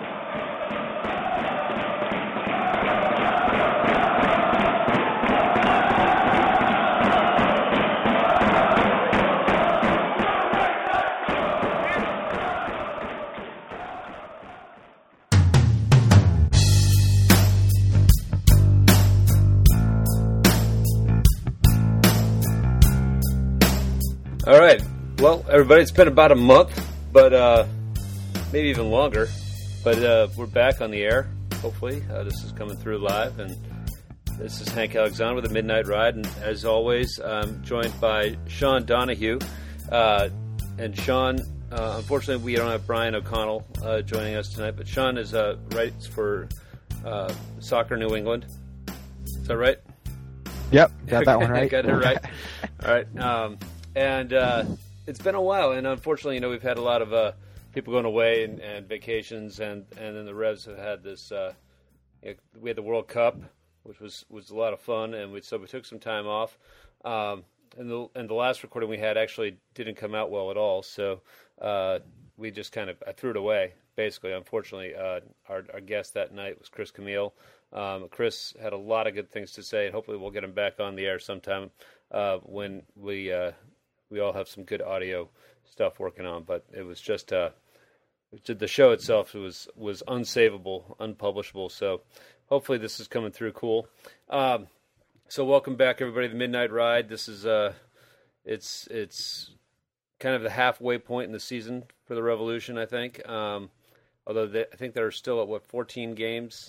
All right. Well, everybody, it's been about a month, but maybe even longer. But we're back on the air, hopefully. This is coming through live, and this is Hank Alexander with the Midnight Ride. And as always, I'm joined by Sean Donahue. And Sean, unfortunately, we don't have Brian O'Connell joining us tonight, but Sean writes for Soccer New England. Is that right? Yep, got that one right. Got it right. All right. And it's been a while, and unfortunately, we've had a lot of people going away and vacations, and then the Revs have had this. We had the World Cup, which was a lot of fun, and so we took some time off. And the last recording we had actually didn't come out well at all, so we just I threw it away. Basically, unfortunately, our guest that night was Chris Camille. Chris had a lot of good things to say, and hopefully we'll get him back on the air sometime when we all have some good audio stuff working on. But it was just the show itself was unsavable, unpublishable. So hopefully this is coming through cool. So welcome back, everybody, to the Midnight Ride. This is it's kind of the halfway point in the season for the Revolution, I think. Although I think they're still at 14 games,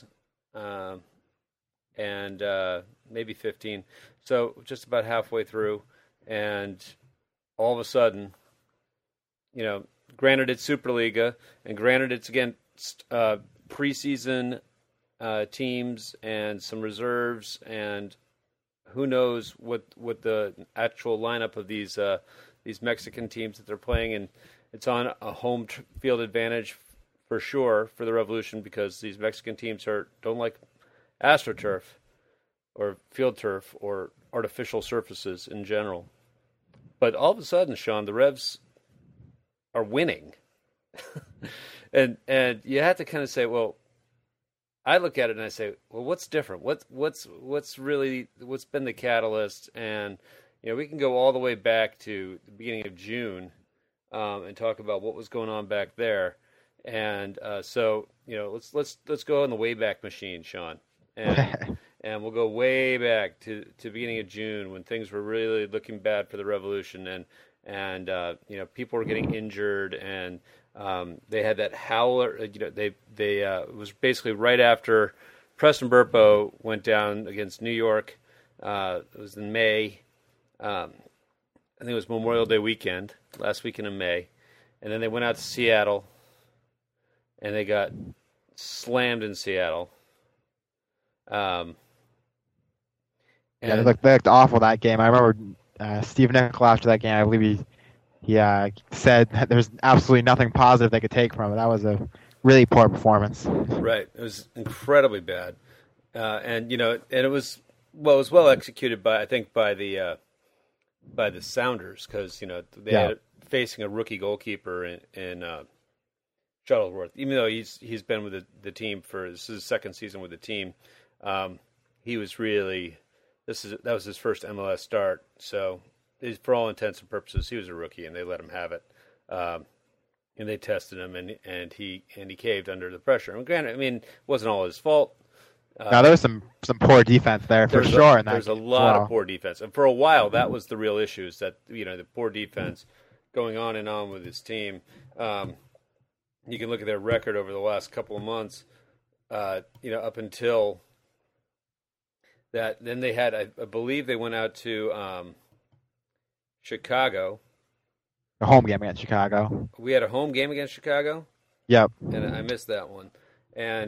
and maybe 15. So just about halfway through, and all of a sudden, granted it's Superliga, and granted it's against preseason teams and some reserves, and who knows what the actual lineup of these Mexican teams that they're playing, and it's on a home field advantage for sure for the Revolution, because these Mexican teams don't like AstroTurf or field turf or artificial surfaces in general. But all of a sudden, Sean, the Revs are winning. and you have to kind of say, well, I look at it and I say, well, what's different? What's been the catalyst? And we can go all the way back to the beginning of June and talk about what was going on back there. And so let's go on the Wayback Machine, Sean, and we'll go way back to beginning of June when things were really looking bad for the Revolution, and people were getting injured, and they had that howler. It was basically right after Preston Burpo went down against New York. It was in May. I think it was Memorial Day weekend, last weekend in May, and then they went out to Seattle, and they got slammed in Seattle. They looked awful that game. I remember Steve Nicol after that game. I believe he said that there's absolutely nothing positive they could take from it. That was a really poor performance. Right, it was incredibly bad, and it was well executed by the Sounders, because they had facing a rookie goalkeeper in Shuttleworth. Even though he's been with the team this is his second season with the team, he was really. That was his first MLS start, so for all intents and purposes, he was a rookie, and they let him have it. And they tested him, and he caved under the pressure. And granted, it wasn't all his fault. No, there was some poor defense there for sure. There's a lot of poor defense, and for a while that was the real issue, is that the poor defense going on and on with his team. You can look at their record over the last couple of months, up until. Then they had, I believe they went out to Chicago. A home game against Chicago. We had a home game against Chicago? Yep. And I missed that one. And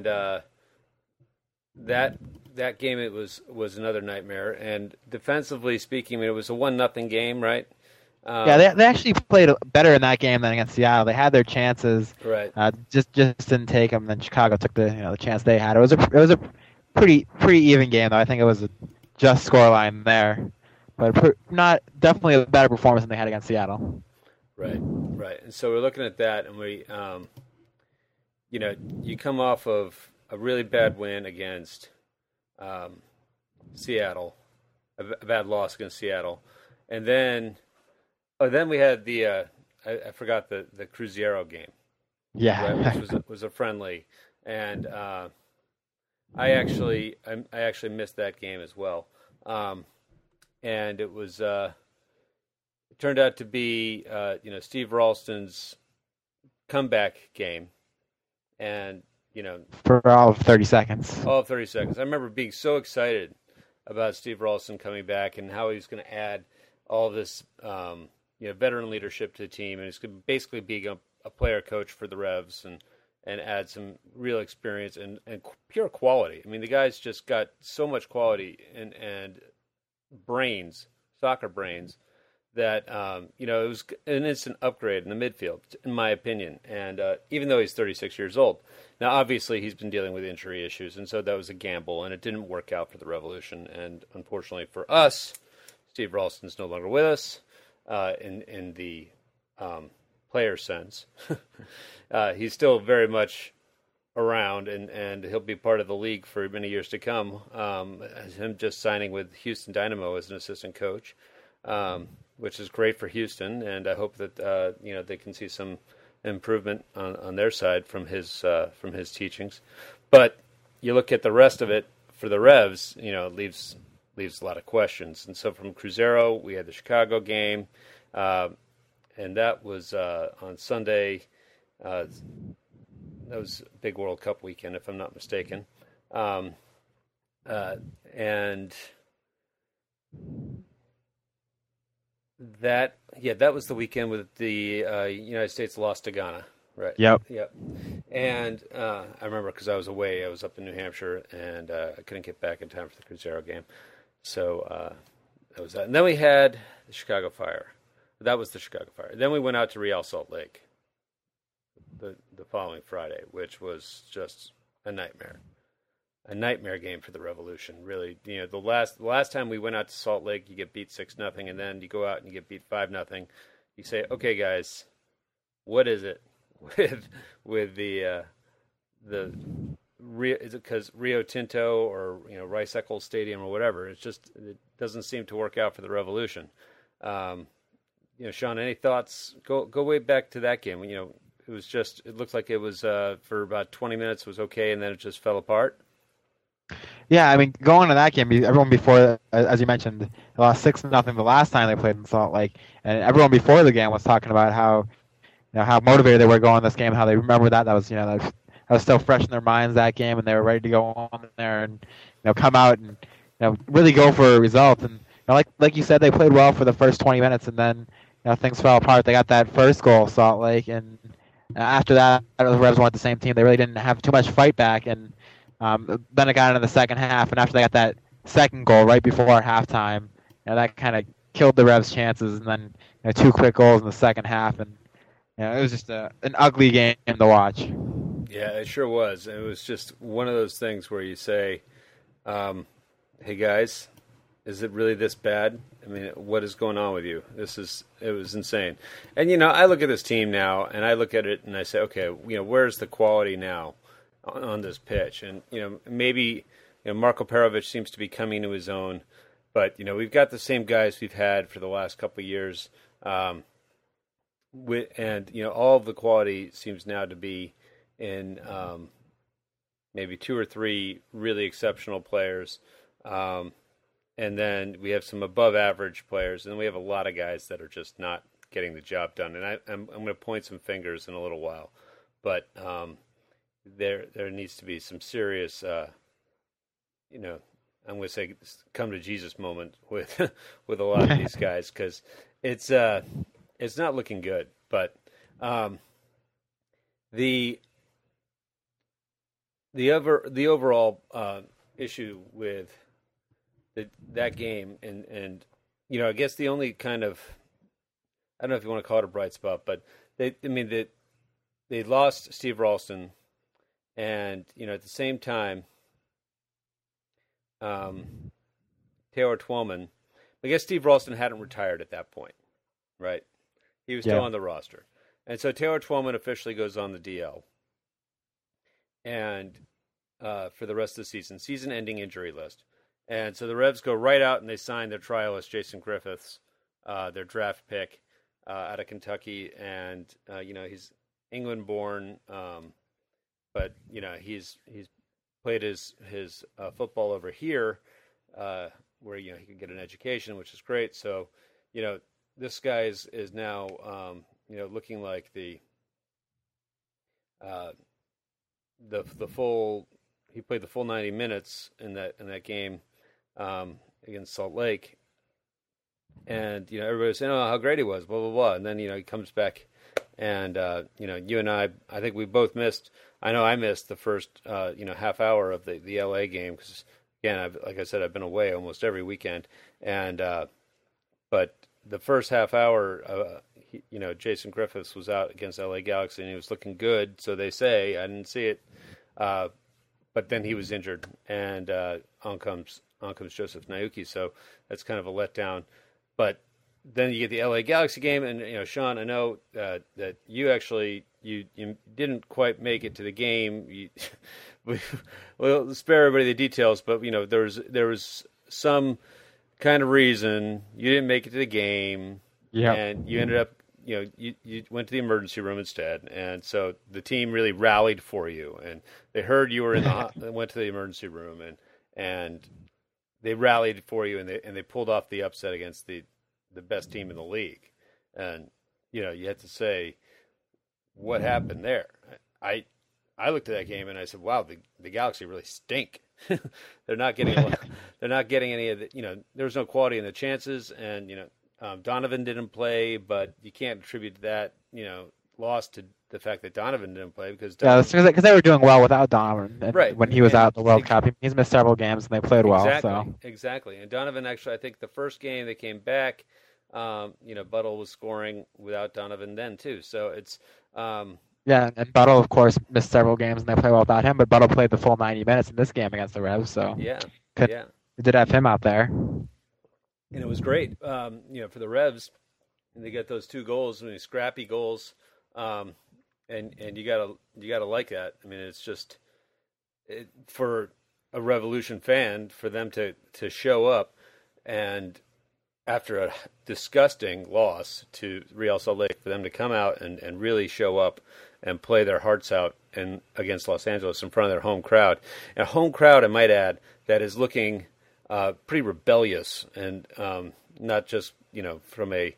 that game, it was another nightmare. And defensively speaking, it was a 1-0 game, right? They actually played better in that game than against Seattle. They had their chances. Right. Just didn't take them. Then Chicago took the chance they had. It was a pretty even game, though. I think it was a just scoreline there, but not definitely a better performance than they had against Seattle. Right. And so we're looking at that, and we you come off of a really bad win against Seattle, a bad loss against Seattle, and then we had the I forgot the Cruzeiro game, Yeah. right, which was a friendly, and I actually missed that game as well, and it was it turned out to be Steve Ralston's comeback game, and For all of 30 seconds. all of 30 seconds. I remember being so excited about Steve Ralston coming back and how he was going to add all this veteran leadership to the team, and he's going to basically be a player coach for the Revs and add some real experience and pure quality. I mean, the guy's just got so much quality and brains, soccer brains, that it was an instant upgrade in the midfield, in my opinion. And even though he's 36 years old, now obviously he's been dealing with injury issues, and so that was a gamble, and it didn't work out for the Revolution. And unfortunately for us, Steve Ralston's no longer with us in the player sense. He's still very much around, and he'll be part of the league for many years to come. Him just signing with Houston Dynamo as an assistant coach. Which is great for Houston, and I hope that they can see some improvement on their side from his teachings. But you look at the rest of it for the Revs, it leaves a lot of questions. And so from Cruzeiro, we had the Chicago game, and that was on Sunday. That was a big World Cup weekend, if I'm not mistaken, and. That was the weekend with the United States lost to Ghana, right? Yep. And I remember because I was away. I was up in New Hampshire, and I couldn't get back in time for the Cruzeiro game. So that was that. And then we had the Chicago Fire. That was the Chicago Fire. Then we went out to Real Salt Lake the following Friday, which was just a nightmare. A nightmare game for the Revolution, really. The last time we went out to Salt Lake, you get beat 6-0, and then you go out and you get beat 5-0. You say, okay, guys, what is it with the is it because Rio Tinto or Rice Eccles Stadium or whatever? It doesn't seem to work out for the Revolution. Sean, any thoughts? Go way back to that game. It looked like it was for about 20 minutes was okay, and then it just fell apart. Yeah, I mean, going to that game, everyone before, as you mentioned, they lost 6-0 the last time they played in Salt Lake, and everyone before the game was talking about how motivated they were going this game, how they remember that was that was still fresh in their minds, that game, and they were ready to go on there and come out and really go for a result. And like you said, they played well for the first 20 minutes, and then things fell apart. They got that first goal, Salt Lake, and after that, the Revs weren't the same team. They really didn't have too much fight back, and then it got into the second half, and after they got that second goal right before halftime, that kind of killed the Revs' chances. And then 2 quick goals in the second half, and it was just an ugly game to watch. Yeah, it sure was. It was just one of those things where you say, "Hey guys, is it really this bad? I mean, what is going on with you? It was insane." And I look at this team now, and I look at it, and I say, "Okay, where's the quality now on this pitch?" And maybe Marko Perovic seems to be coming to his own, but we've got the same guys we've had for the last couple of years, and all of the quality seems now to be in maybe 2 or 3 really exceptional players, and then we have some above average players, and then we have a lot of guys that are just not getting the job done. And I'm going to point some fingers in a little while, but there needs to be some serious, I'm going to say, come to Jesus moment with a lot of these guys, because it's not looking good. But the overall issue with that game, and I guess the only kind of, I don't know if you want to call it a bright spot, but they lost Steve Ralston. And, at the same time, Teor Twellman, I guess Steve Ralston hadn't retired at that point, right? He was still on the roster. And so Teor Twellman officially goes on the DL. and for the rest of the season-ending injury list. And so the Revs go right out and they sign their trialist Jason Griffiths, their draft pick out of Kentucky, and he's England-born, but he's played his football over here, where he could get an education, which is great. So this guy is now looking like the full. He played the full 90 minutes in that game against Salt Lake, and everybody was saying, "Oh, how great he was!" Blah blah blah. And then he comes back, and you and I think we both missed. I know I missed the first half hour of the LA game because again, like I said, I've been away almost every weekend, and but the first half hour, Jason Griffiths was out against LA Galaxy and he was looking good. So they say. I didn't see it. But then he was injured, and on comes Joseph Nayuki, so that's kind of a letdown. But then you get the LA Galaxy game, and Sean, I know that you actually you didn't quite make it to the game. We'll spare everybody the details, but there was some kind of reason you didn't make it to the game, and you ended up. You went to the emergency room instead, and so the team really rallied for you. And they heard you were went to the emergency room, and they rallied for you, and they pulled off the upset against the best team in the league. And you had to say what happened there. I looked at that game and I said, "Wow, the Galaxy really stink." They're not getting any of the there was no quality in the chances, and Donovan didn't play, but you can't attribute that, loss to the fact that Donovan didn't play because they were doing well without Donovan. Right. When he was out in the World Cup, he's missed several games and they played well. Exactly. And Donovan actually, I think the first game they came back, Buttle was scoring without Donovan then too. So it's and Buttle of course missed several games and they played well without him, but Buttle played the full 90 minutes in this game against the Revs. So we did have him out there. And it was great, for the Revs, and they get those 2 goals, scrappy goals, and you gotta like that. I mean, it's just for a Revolution fan for them to show up, and after a disgusting loss to Real Salt Lake, for them to come out and really show up and play their hearts out against Los Angeles in front of their home crowd, and a home crowd, I might add, that is looking pretty rebellious, and not just from a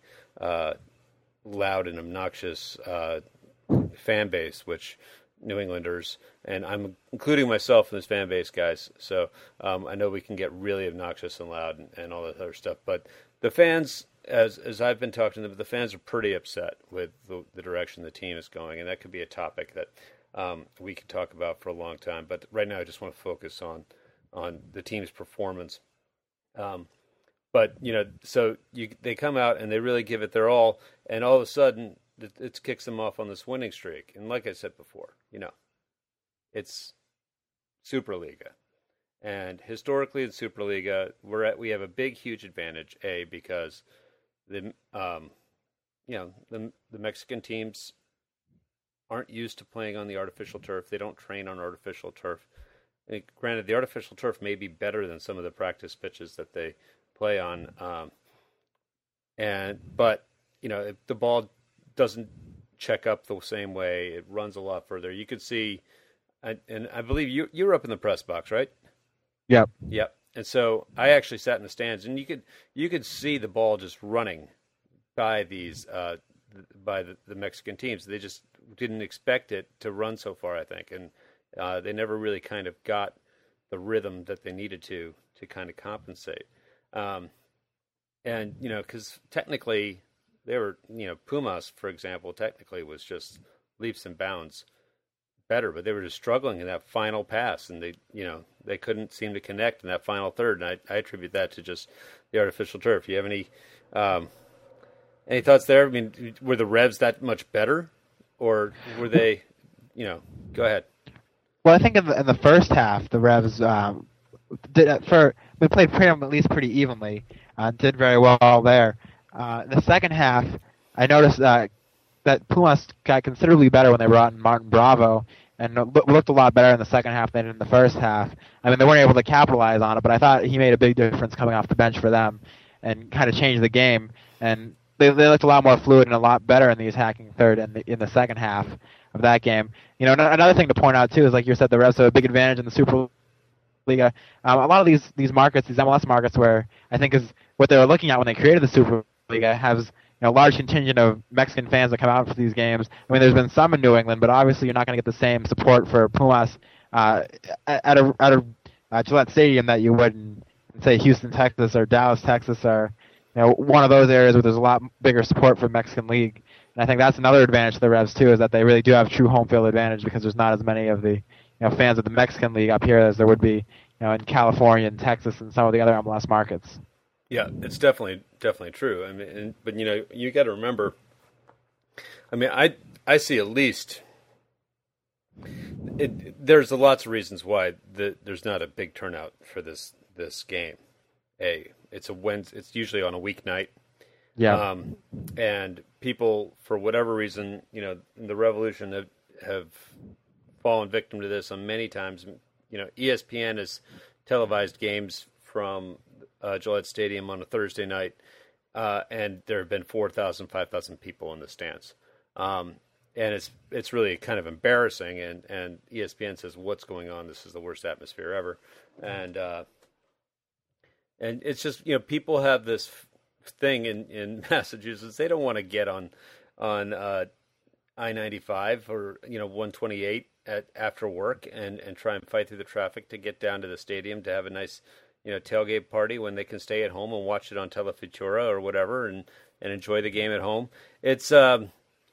loud and obnoxious fan base, which New Englanders, and I'm including myself in this fan base, guys. So I know we can get really obnoxious and loud and all that other stuff, but the fans, as I've been talking to them, the fans are pretty upset with the direction the team is going, and that could be a topic that we could talk about for a long time. But right now, I just want to focus on the team's performance. But so they come out and they really give it their all, and all of a sudden it kicks them off on this winning streak. And like I said before, it's Superliga, and historically in Superliga we have a big, huge advantage. Because the Mexican teams aren't used to playing on the artificial turf. They don't train on artificial turf. And granted, the artificial turf may be better than some of the practice pitches that they play on, but if the ball doesn't check up the same way, it runs a lot further. You could see, and I believe you were up in the press box, right? Yep. And so I actually sat in the stands, and you could see the ball just running by these by the Mexican teams. They just didn't expect it to run so far, I think, and they never really kind of got the rhythm that they needed to kind of compensate. And because technically they were, Pumas, for example, technically was just leaps and bounds better, but they were just struggling in that final pass, and they couldn't seem to connect in that final third. And I attribute that to just the artificial turf. Do you have any thoughts there? I mean, were the Revs that much better, or were they? Go ahead. Well, I think in the first half, the Revs we played at least pretty evenly, did very well there. In the second half, I noticed that Pumas got considerably better when they brought in Martin Bravo, and looked a lot better in the second half than in the first half. I mean, they weren't able to capitalize on it, but I thought he made a big difference coming off the bench for them and kind of changed the game. And they looked a lot more fluid and a lot better in the attacking third and in the second half of that game. You know, another thing to point out too is, like you said, the Revs have a big advantage in the Superliga. A lot of these markets, these MLS markets, where I think is what they were looking at when they created the Superliga, has a large contingent of Mexican fans that come out for these games. I mean, there's been some in New England, but obviously you're not going to get the same support for Pumas at a Gillette Stadium that you would in, say, Houston, Texas, or Dallas, Texas, or one of those areas where there's a lot bigger support for Mexican League. And I think that's another advantage to the Revs too, is that they really do have true home field advantage because there's not as many of the fans of the Mexican League up here as there would be in California and Texas and some of the other MLS markets. Yeah, it's definitely true. I mean, but you got to remember. I mean, I see at least. There's lots of reasons why there's not a big turnout for this game. It's usually on a weeknight. Yeah. And people, for whatever reason, in the Revolution have fallen victim to this on many times. ESPN has televised games from Gillette Stadium on a Thursday night, and there have been 4,000, 5,000 people in the stands. And it's really kind of embarrassing, and ESPN says, what's going on? This is the worst atmosphere ever. And it's just, people have this thing in Massachusetts. They don't want to get on I-95 or 128 after work and try and fight through the traffic to get down to the stadium to have a nice tailgate party when they can stay at home and watch it on Telefutura or whatever and enjoy the game at home. It's a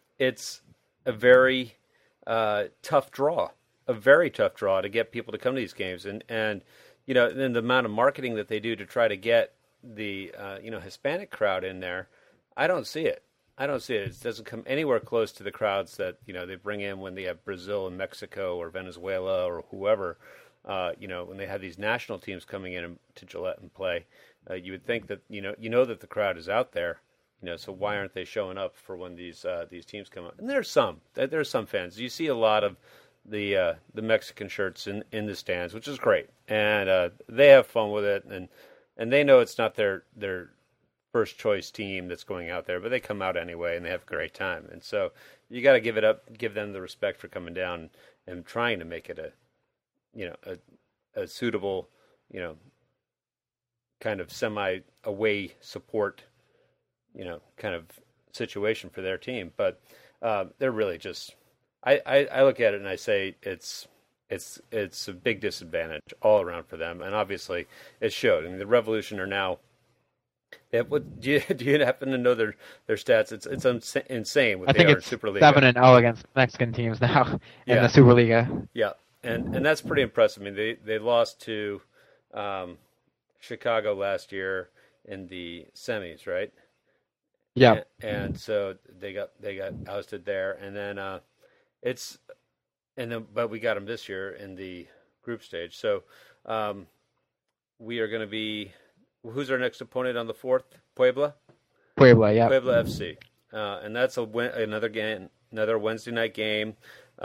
very tough draw to get people to come to these games, and then the amount of marketing that they do to try to get the Hispanic crowd in there. I don't see it. It doesn't come anywhere close to the crowds that they bring in when they have Brazil and Mexico or Venezuela or whoever. When they have these national teams coming in to Gillette and play, you would think that that the crowd is out there. So why aren't they showing up for when these teams come out? And there's some fans. You see a lot of the Mexican shirts in the stands, which is great, and they have fun with it, and they know it's not their first choice team that's going out there, but they come out anyway and they have a great time. And so you got to give them the respect for coming down and trying to make it a suitable, kind of semi-away support, kind of situation for their team. But they're really just, I look at it and I say it's a big disadvantage all around for them. And obviously it showed. I mean, the Revolution are now, do you happen to know their stats? It's insane what they are in Superliga. 7-0 against Mexican teams now in the Superliga. Yeah. And that's pretty impressive. I mean, they lost to Chicago last year in the semis, right? Yeah. And so they got ousted there, and then but we got them this year in the group stage. So we are going to be. Who's our next opponent on the 4th? Puebla, yeah. Puebla FC, and that's another Wednesday night game.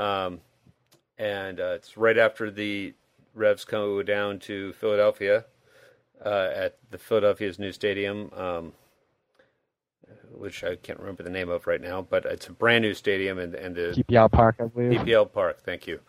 And it's right after the Revs go down to Philadelphia at the Philadelphia's new stadium, which I can't remember the name of right now, but it's a brand new stadium and the PPL Park, I believe. PPL Park, thank you.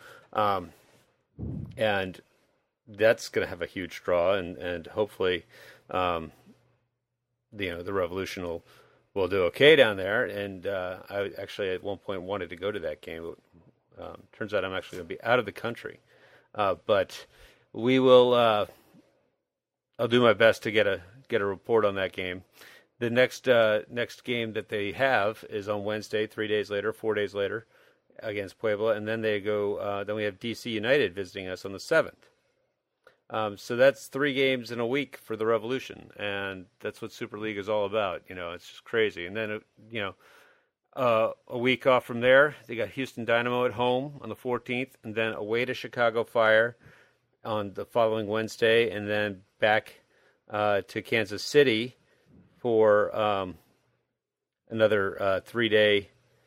And that's going to have a huge draw, and hopefully, the Revolution will do okay down there. And I actually at one point wanted to go to that game. Turns out I'm actually going to be out of the country, but we will. I'll do my best to get a report on that game. The next game that they have is on Wednesday, 4 days later, against Puebla, and then they go. Then we have DC United visiting us on the 7th. So that's 3 games in a week for the Revolution, and that's what Super League is all about. It's just crazy. And then a week off from there, they got Houston Dynamo at home on the 14th, and then away to Chicago Fire on the following Wednesday, and then back to Kansas City for another 3-day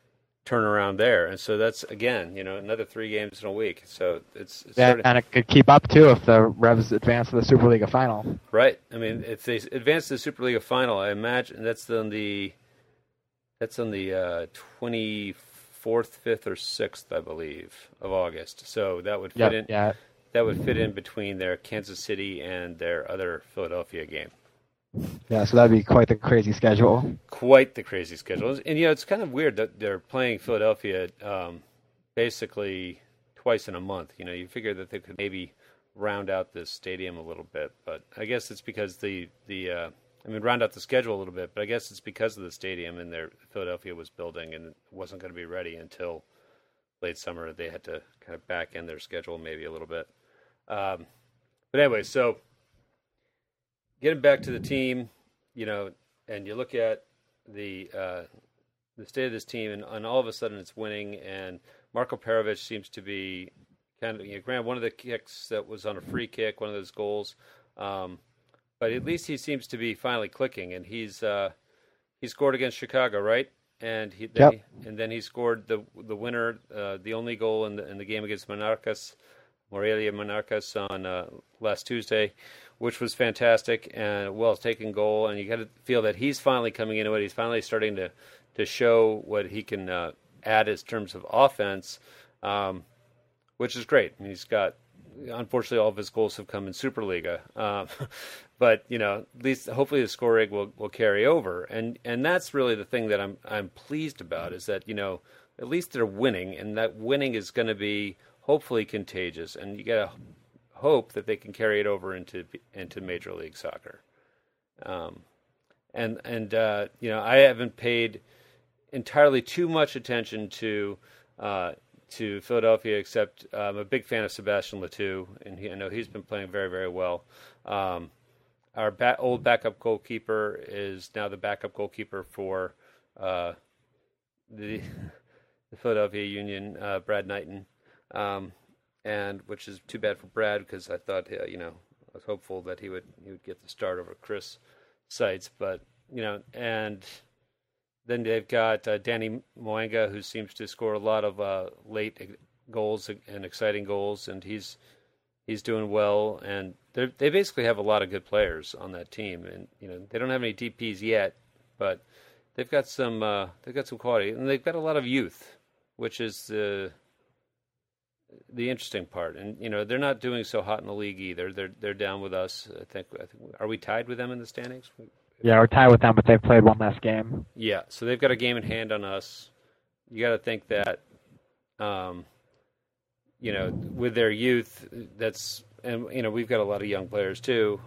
turnaround there. And so that's, again, another 3 games in a week. So it's and it could keep up too if the Revs advance to the Superliga final. Right. I mean, if they advance to the Superliga final, I imagine that's on the 24th, 5th, or 6th, I believe, of August. So that would fit in. Yeah. That would fit in between their Kansas City and their other Philadelphia game. Yeah, so that'd be quite the crazy schedule. Quite the crazy schedule. And, it's kind of weird that they're playing Philadelphia basically twice in a month. You figure that they could maybe round out this stadium a little bit. But I guess it's because round out the schedule a little bit, but I guess it's because of the stadium and Philadelphia was building and it wasn't going to be ready until late summer. They had to kind of back end their schedule maybe a little bit. But anyway, so getting back to the team, and you look at the state of this team, and all of a sudden it's winning, and Marko Perovic seems to be kind of, granted, one of the kicks that was on a free kick, one of those goals, but at least he seems to be finally clicking, and he scored against Chicago, right? And then he scored the winner, the only goal in the game against Morelia Monarcas on last Tuesday, which was fantastic and a well-taken goal. And you got to feel that he's finally coming into it. He's finally starting to show what he can add in terms of offense, which is great. I mean, unfortunately, all of his goals have come in Superliga. But, at least hopefully the scoring will carry over. And that's really the thing that I'm pleased about is that, at least they're winning, and that winning is going to be hopefully contagious. And you got to hope that they can carry it over into Major League Soccer. I haven't paid entirely too much attention to Philadelphia, except I'm a big fan of Sebastian Letou, and I know he's been playing very, very well. Our old backup goalkeeper is now the backup goalkeeper for the Philadelphia Union, Brad Knighton, and which is too bad for Brad because I thought I was hopeful that he would get the start over Chris Seitz, but and then they've got Danny Moenga, who seems to score a lot of late goals and exciting goals, and he's doing well. And they basically have a lot of good players on that team, and they don't have any DPs yet, but they've got some quality, and they've got a lot of youth, which is the interesting part. And they're not doing so hot in the league either. They're down with us. I think are we tied with them in the standings? Yeah, we're tied with them, but they've played one less game. Yeah, so they've got a game in hand on us. You got to think that, with their youth, and we've got a lot of young players too.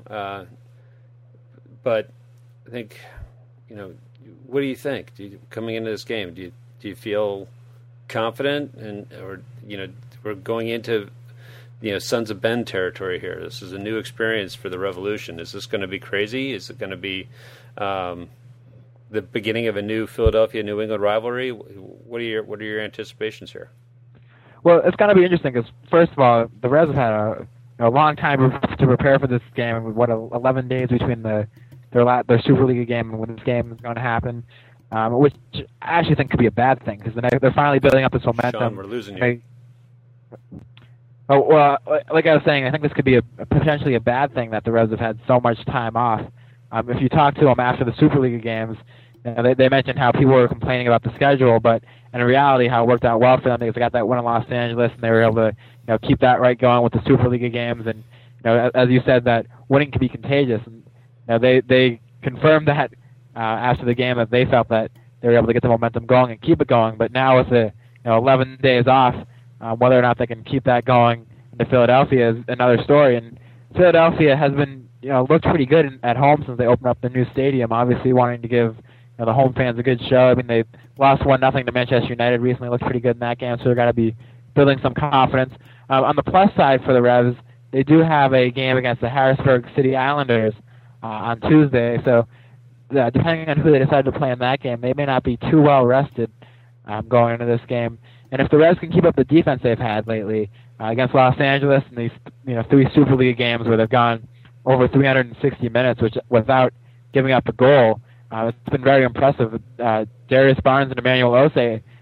But I think, what do you think? Coming into this game, do you feel confident, or we're going into Sons of Ben territory here? This is a new experience for the Revolution. Is this going to be crazy? Is it going to be the beginning of a new Philadelphia-New England rivalry? What are your anticipations here? Well, it's going to be interesting because, first of all, the Revs have had a long time to prepare for this game. 11 days between their Superliga game and when this game is going to happen, which I actually think could be a bad thing because they're finally building up this momentum. Sean, we're losing you. Oh, well, like I was saying, I think this could be potentially a bad thing that the Revs have had so much time off. If you talk to them after the Superliga games, they mentioned how people were complaining about the schedule, but in reality, how it worked out well for them because they got that win in Los Angeles, and they were able to keep that right going with the Superliga games. And as you said, that winning can be contagious. And they confirmed that after the game that they felt that they were able to get the momentum going and keep it going. But now with the 11 days off, whether or not they can keep that going into Philadelphia is another story. And Philadelphia has been, looked pretty good at home since they opened up the new stadium. Obviously, wanting to give the home fans a good show. I mean, they lost 1-0 to Manchester United recently. Looked pretty good in that game, so they're going to be building some confidence. On the plus side for the Revs, they do have a game against the Harrisburg City Islanders on Tuesday. So, depending on who they decide to play in that game, they may not be too well rested going into this game. And if the Revs can keep up the defense they've had lately against Los Angeles in these 3 Superliga games where they've gone over 360 minutes without giving up a goal, it's been very impressive. Darius Barnes and Emmanuel Osei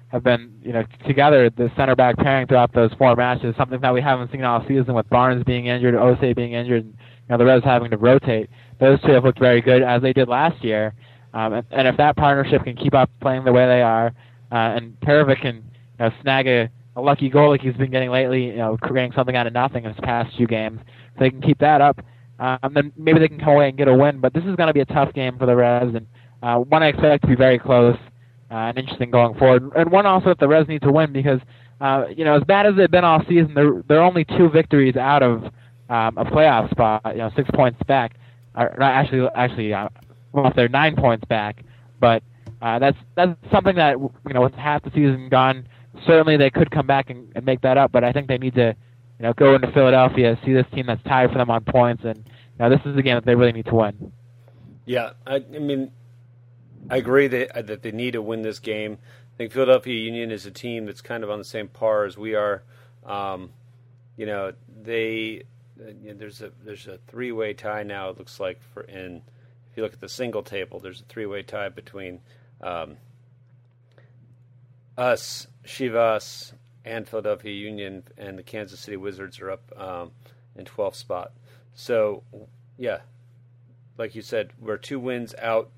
have been, together, the center back pairing throughout those 4 matches, something that we haven't seen all season with Barnes being injured, Osei being injured, and the Revs having to rotate. Those two have looked very good, as they did last year. And if that partnership can keep up playing the way they are, and Perovic can snag a lucky goal like he's been getting lately, creating something out of nothing in his past 2 games, if they can keep that up, then maybe they can come away and get a win. But this is going to be a tough game for the Revs, and one I expect to be very close and interesting going forward. And one also that the Revs need to win because, as bad as they've been all season, they're only 2 victories out of a playoff spot, 6 points back. Well, if they're 9 points back, but that's something that, with half the season gone, certainly they could come back and make that up. But I think they need to, go into Philadelphia, see this team that's tied for them on points, and this is a game that they really need to win. Yeah, I mean, I agree that they need to win this game. I think Philadelphia Union is a team that's kind of on the same par as we are. There's a 3-way tie now. It looks like if you look at the single table, there's a 3-way tie between us, Chivas, and Philadelphia Union, and the Kansas City Wizards are up in 12th spot. So, yeah, like you said, we're 2 wins out.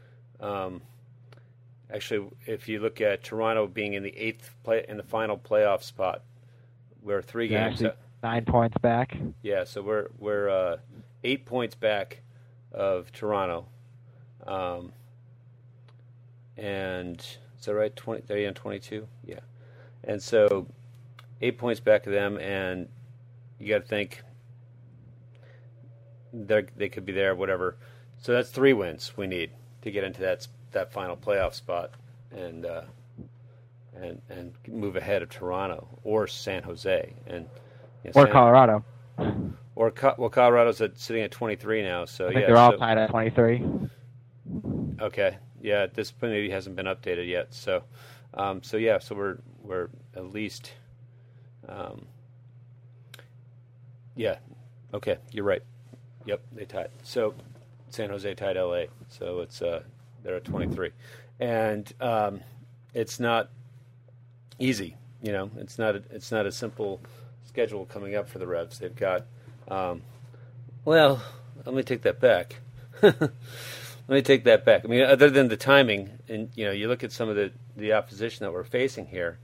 Actually, if you look at Toronto being in the final playoff spot, we're 3 games. 9 points back. Yeah, so we're 8 points back of Toronto, and is that right? 20? They're in 22. Yeah, and so 8 points back of them, and you got to think they could be there, whatever. So that's 3 wins we need to get into that final playoff spot, and move ahead of Toronto or San Jose, and or Colorado. Colorado's sitting at 23 now. So I think they're all tied at 23. Okay, yeah, this maybe hasn't been updated yet. So, so we're at least, yeah, okay, you're right. Yep, they tied. So San Jose tied LA. So it's they're at 23, and it's not easy. It's not a simple schedule coming up for the Revs. They've got, let me take that back. I mean, other than the timing, and you look at some of the opposition that we're facing here.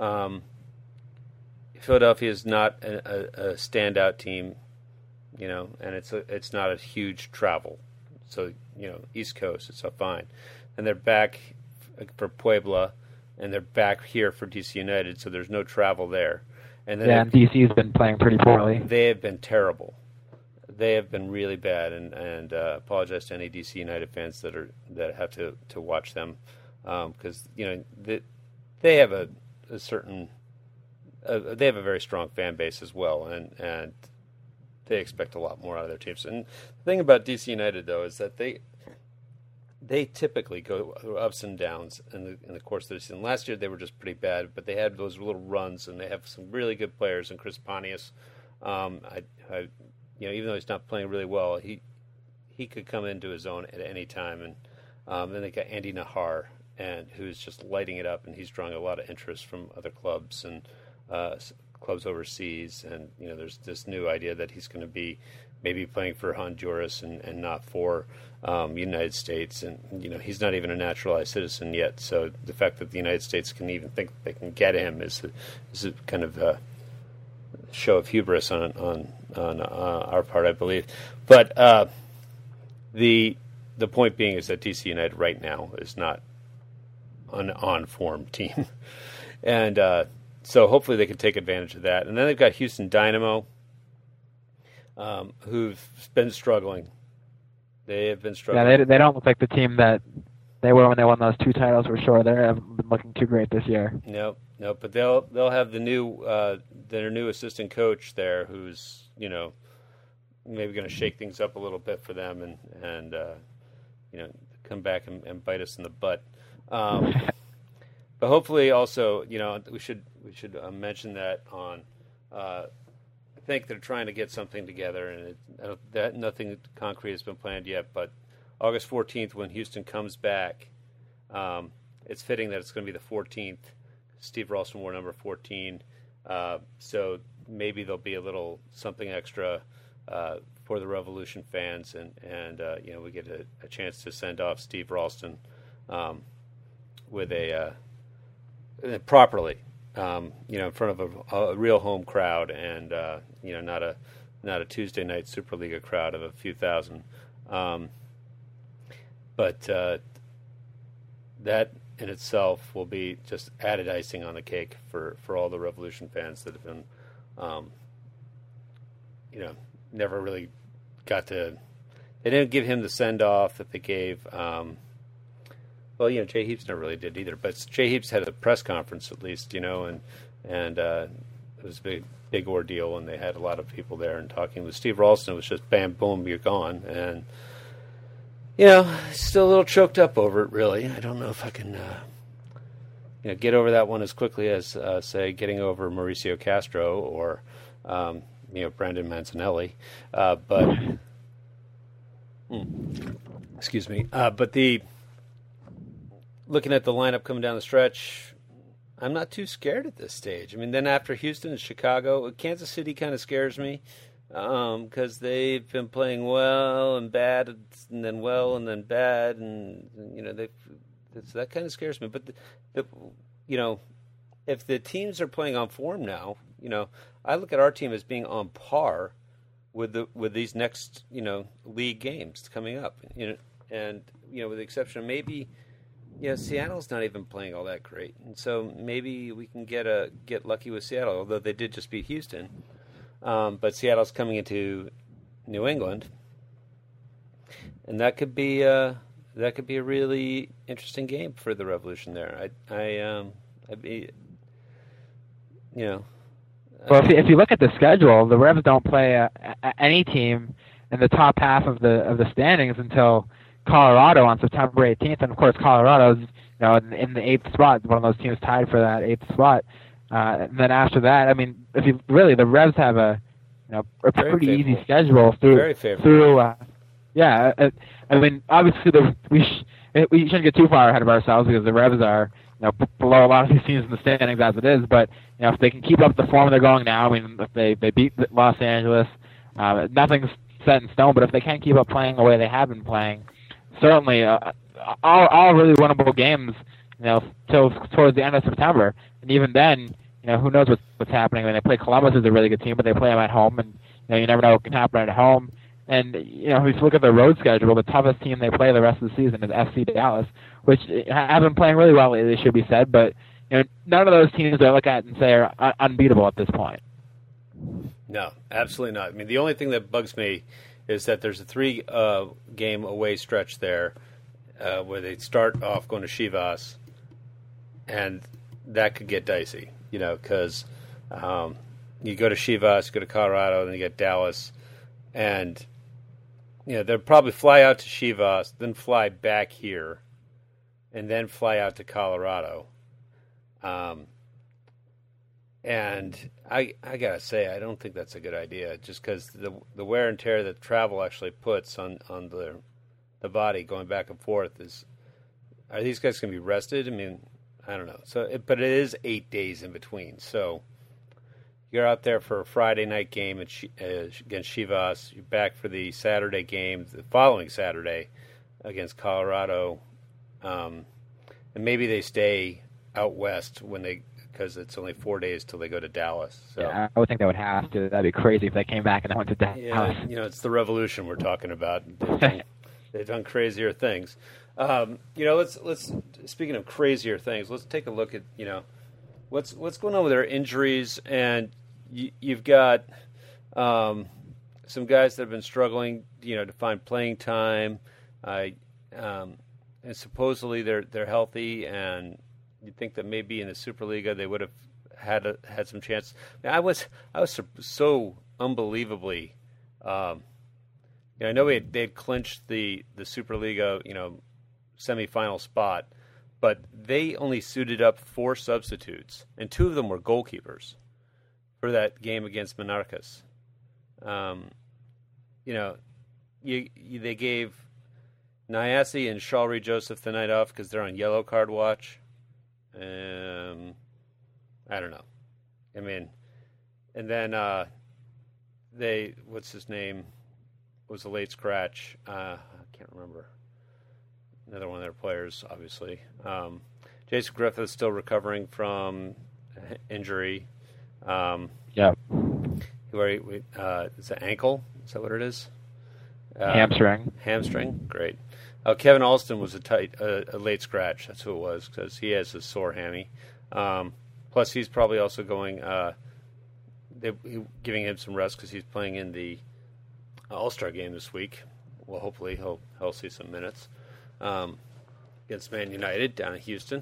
Philadelphia is not a standout team, and it's not a huge travel. So East Coast, it's fine, and they're back for Puebla, and they're back here for DC United. So there's no travel there. And then and DC's been playing pretty poorly. They have been terrible. They have been really bad, and apologize to any DC United fans that have to watch them, because they have a certain they have a very strong fan base as well, and they expect a lot more out of their teams. And the thing about DC United though is that they typically go through ups and downs in the course of the season. Last year they were just pretty bad, but they had those little runs, and they have some really good players. And Chris Pontius, even though he's not playing really well, he could come into his own at any time. And then they got Andy Nahar, and who's just lighting it up, and he's drawing a lot of interest from other clubs and clubs overseas. And there's this new idea that he's going to be maybe playing for Honduras and not for United States, and he's not even a naturalized citizen yet. So the fact that the United States can even think they can get him is a kind of a show of hubris on our part, I believe. But the point being is that DC United right now is not an on-form team, and so hopefully they can take advantage of that. And then they've got Houston Dynamo, who've been struggling. They have been struggling. Yeah, they don't look like the team that they were when they won those 2 titles for sure. They haven't been looking too great this year. No, but they'll have their new assistant coach there, who's maybe going to shake things up a little bit for them, and come back and bite us in the butt. But hopefully, also, we should mention that on. I think they're trying to get something together, and that nothing concrete has been planned yet. But August 14th, when Houston comes back, it's fitting that it's going to be the 14th Steve Ralston wore number 14, so maybe there'll be a little something extra for the Revolution fans, and we get a chance to send off Steve Ralston with a properly, in front of a real home crowd, and not a Tuesday night Superliga crowd of a few thousand. But that in itself will be just added icing on the cake for all the Revolution fans that have been, never really got to. They didn't give him the send off that they gave. Jay Heaps never really did either. But Jay Heaps had a press conference at least, and it was a big ordeal, and they had a lot of people there and talking. With Steve Ralston, it was just bam, boom, you're gone, and still a little choked up over it. Really, I don't know if I can, get over that one as quickly as say getting over Mauricio Castro or Brandon Manzanelli, but excuse me, but looking at the lineup coming down the stretch, I'm not too scared at this stage. I mean, then after Houston and Chicago, Kansas City kind of scares me because they've been playing well and bad, and then well and then bad, and that kind of scares me. But if the teams are playing on form now, I look at our team as being on par with these next league games coming up, and with the exception of maybe. Seattle's not even playing all that great, and so maybe we can get lucky with Seattle. Although they did just beat Houston, but Seattle's coming into New England, and that could be a really interesting game for the Revolution there. I'd be, Well, if you look at the schedule, the Revs don't play any team in the top half of the standings until Colorado on September 18th, and of course Colorado's in the 8th spot, one of those teams tied for that 8th spot. And then after that, I mean, the Revs have a pretty easy schedule through. I mean, obviously we shouldn't get too far ahead of ourselves because the Revs are below a lot of these teams in the standings as it is. But if they can keep up the form they're going now, I mean, if they beat Los Angeles, nothing's set in stone. But if they can't keep up playing the way they have been playing. Certainly, all really winnable games, till towards the end of September, and even then, who knows what's happening. When they play Columbus is a really good team, but they play them at home, and you never know what can happen at home. And if you look at their road schedule, the toughest team they play the rest of the season is FC Dallas, which have been playing really well lately, should be said. But none of those teams I look at and say are unbeatable at this point. No, absolutely not. I mean, the only thing that bugs me is that there's a 3-game away stretch there where they start off going to Chivas, and that could get dicey, because you go to Chivas, you go to Colorado, then you get Dallas, and they'll probably fly out to Chivas, then fly back here, and then fly out to Colorado. And I gotta say, I don't think that's a good idea, just because the wear and tear that travel actually puts on the body going back and forth are these guys going to be rested? I mean, I don't know. But it is 8 days in between. So you're out there for a Friday night game against Chivas. You're back for the Saturday game the following Saturday against Colorado, and maybe they stay out west because it's only 4 days till they go to Dallas. So. Yeah, I would think they would have to. That'd be crazy if they came back and went to Dallas. Yeah, it's the Revolution we're talking about. They've done crazier things. Let's speaking of crazier things, let's take a look at what's going on with their injuries, and you've got some guys that have been struggling, to find playing time, and supposedly they're healthy, and you think that maybe in the Superliga they would have had some chance. I was so unbelievably. I know they'd clinched the Superliga, semifinal spot, but they only suited up 4 substitutes, and 2 of them were goalkeepers for that game against Monarcas. They gave Nyasi and Shalry Joseph the night off because they're on yellow card watch. I don't know. I mean, and then what's his name? Was a late scratch. I can't remember. Another one of their players, obviously. Jason Griffith's still recovering from injury. Yeah. Is it ankle? Is that what it is? Hamstring. Hamstring? Great. Kevin Alston was a late scratch. That's who it was, because he has a sore hammy. Plus, he's probably also going. They're giving him some rest because he's playing in the All-Star game this week. Well, hopefully he'll see some minutes against Man United down in Houston.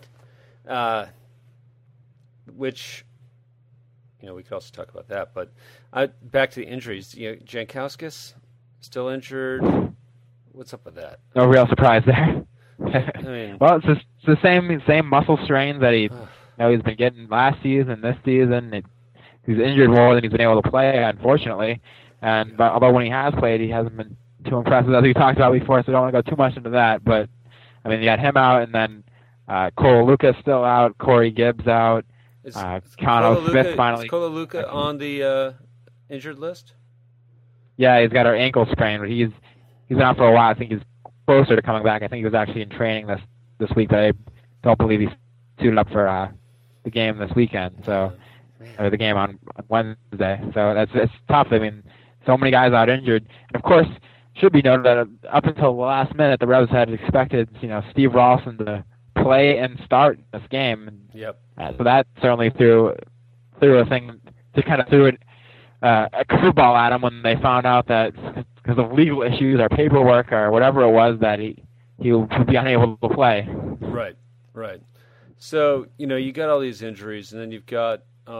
Which, we could also talk about that. But back to the injuries. Jankowskis still injured. What's up with that? No real surprise there. I mean, well, it's the same muscle strains that he's been getting last season, this season. He's injured more than he's been able to play, unfortunately. But although when he has played, he hasn't been too impressive, as we talked about before, so I don't want to go too much into that. But, I mean, you got him out, and then Cole Lucas still out, Corey Gibbs out, Connor Smith finally. Is Colaluca on the injured list? Yeah, he's got an ankle sprain, but he's been out for a while. I think he's closer to coming back. I think he was actually in training this week, but I don't believe he's suited up for the game this weekend. So, or the game on Wednesday. So it's tough. I mean, so many guys out injured, and of course, should be noted that up until the last minute, the Revs had expected Steve Ralston to play and start this game. Yep. So that certainly threw a thing to kind of threw a curveball at him when they found out that because of legal issues or paperwork or whatever it was that he would be unable to play. Right. So you got all these injuries, and then you've got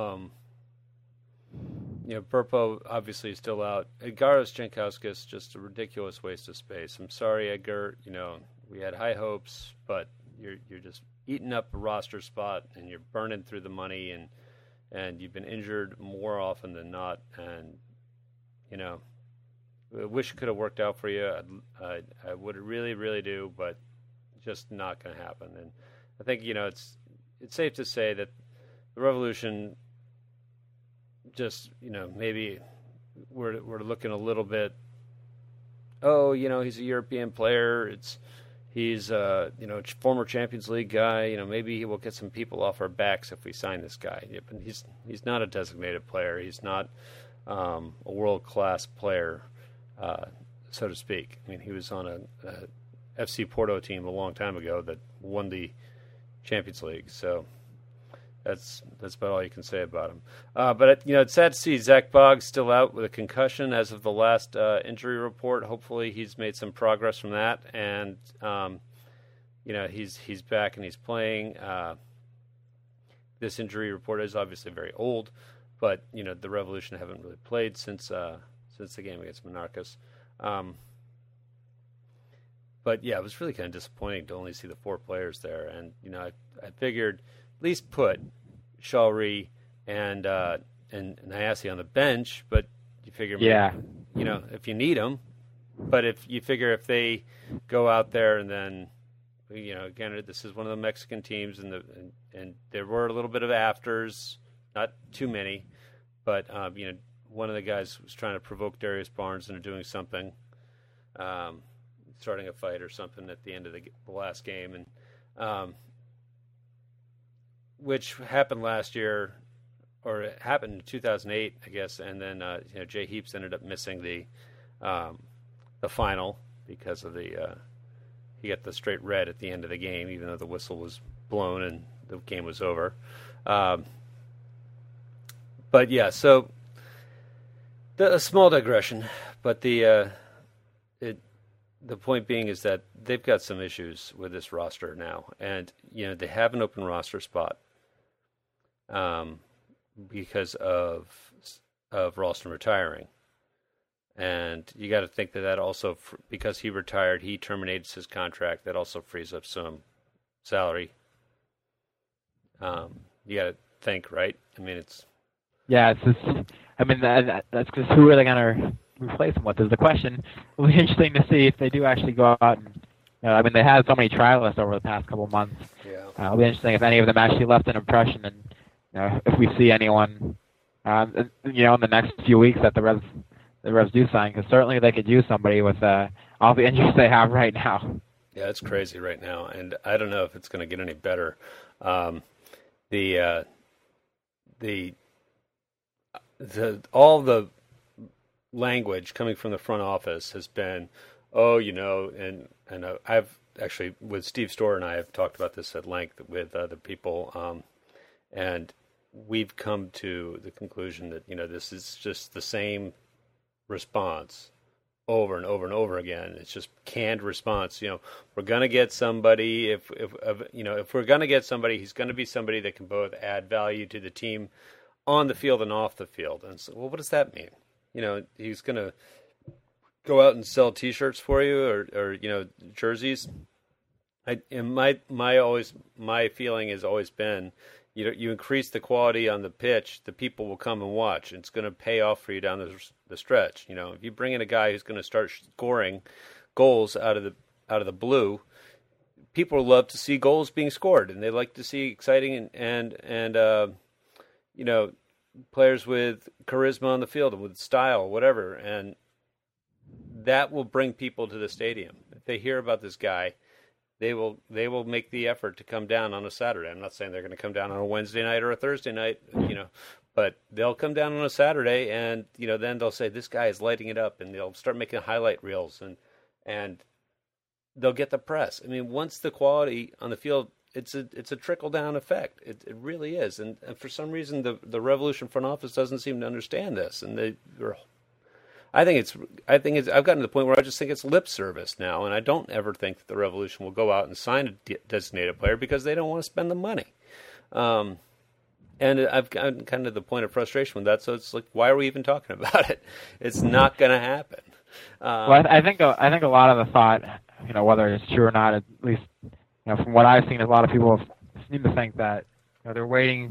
Burpo obviously is still out. Edgaros Jankowskis, just a ridiculous waste of space. I'm sorry, Edgar. We had high hopes, but you're just eating up a roster spot, and you're burning through the money, and you've been injured more often than not. And I wish it could have worked out for you. I would really, really do, but just not going to happen. And I think it's safe to say that the Revolution. Just maybe we're looking a little bit. Oh, he's a European player. He's former Champions League guy. Maybe he will get some people off our backs if we sign this guy. Yeah, but he's not a designated player. He's not a world class player, so to speak. I mean, he was on a FC Porto team a long time ago that won the Champions League. So. That's about all you can say about him. But it's sad to see Zach Boggs still out with a concussion as of the last injury report. Hopefully, he's made some progress from that, and he's back and he's playing. This injury report is obviously very old, but the Revolution haven't really played since the game against Monarchis. But yeah, it was really kind of disappointing to only see the 4 players there, and I figured. At least put Shawry and Nyasi on the bench, but you figure, if you need them. But if you figure if they go out there and then, again, this is one of the Mexican teams, and there were a little bit of afters, not too many, but one of the guys was trying to provoke Darius Barnes into doing something, starting a fight or something at the end of the last game, and. Which happened last year, or it happened in 2008, I guess, and then Jay Heaps ended up missing the final because of he got the straight red at the end of the game, even though the whistle was blown and the game was over. But yeah, so a small digression, but the point being is that they've got some issues with this roster now, and they have an open roster spot. Because of Ralston retiring, and you got to think that also because he retired, he terminated his contract. That also frees up some salary. You got to think, right? I mean, it's just. I mean, that's because who are they going to replace him with? Is the question. It'll be interesting to see if they do actually go out and. I mean, they had so many trialists over the past couple of months. Yeah. It'll be interesting if any of them actually left an impression and if we see anyone, in the next few weeks that the Revs do sign, because certainly they could use somebody with all the injuries they have right now. Yeah, it's crazy right now, and I don't know if it's going to get any better. All the language coming from the front office has been, and I've actually, with Steve Storr and I have talked about this at length with other people, and we've come to the conclusion that this is just the same response over and over and over again. It's just canned response. We're going to get somebody. If we're going to get somebody, he's going to be somebody that can both add value to the team on the field and off the field. And so, well, what does that mean? He's going to go out and sell T-shirts for you or jerseys. My feeling has always been, you increase the quality on the pitch, the people will come and watch. It's going to pay off for you down the stretch. If you bring in a guy who's going to start scoring goals out of the blue, people love to see goals being scored, and they like to see exciting and players with charisma on the field and with style, whatever, and that will bring people to the stadium. If they hear about this guy, they will make the effort to come down on a Saturday. I'm not saying they're going to come down on a Wednesday night or a Thursday night, but they'll come down on a Saturday, and then they'll say this guy is lighting it up, and they'll start making highlight reels, and they'll get the press. I mean, once the quality on the field, it's a trickle down effect. It really is, and for some reason the Revolution front office doesn't seem to understand this, and I think it's. I've gotten to the point where I just think it's lip service now, and I don't ever think that the Revolution will go out and sign a designated player because they don't want to spend the money. And I've gotten kind of the point of frustration with that. So it's like, why are we even talking about it? It's not going to happen. Well, I think a lot of the thought, whether it's true or not, at least from what I've seen, a lot of people seem to think that they're waiting.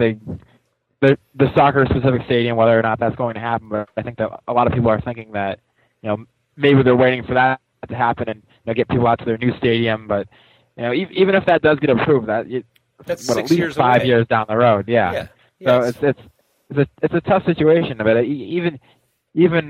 The soccer-specific stadium, whether or not that's going to happen, but I think that a lot of people are thinking that, maybe they're waiting for that to happen and get people out to their new stadium. But even if that does get approved, that's at 6 least years 5 away. years down the road. Yeah. Yeah. So it's a tough situation. But even looking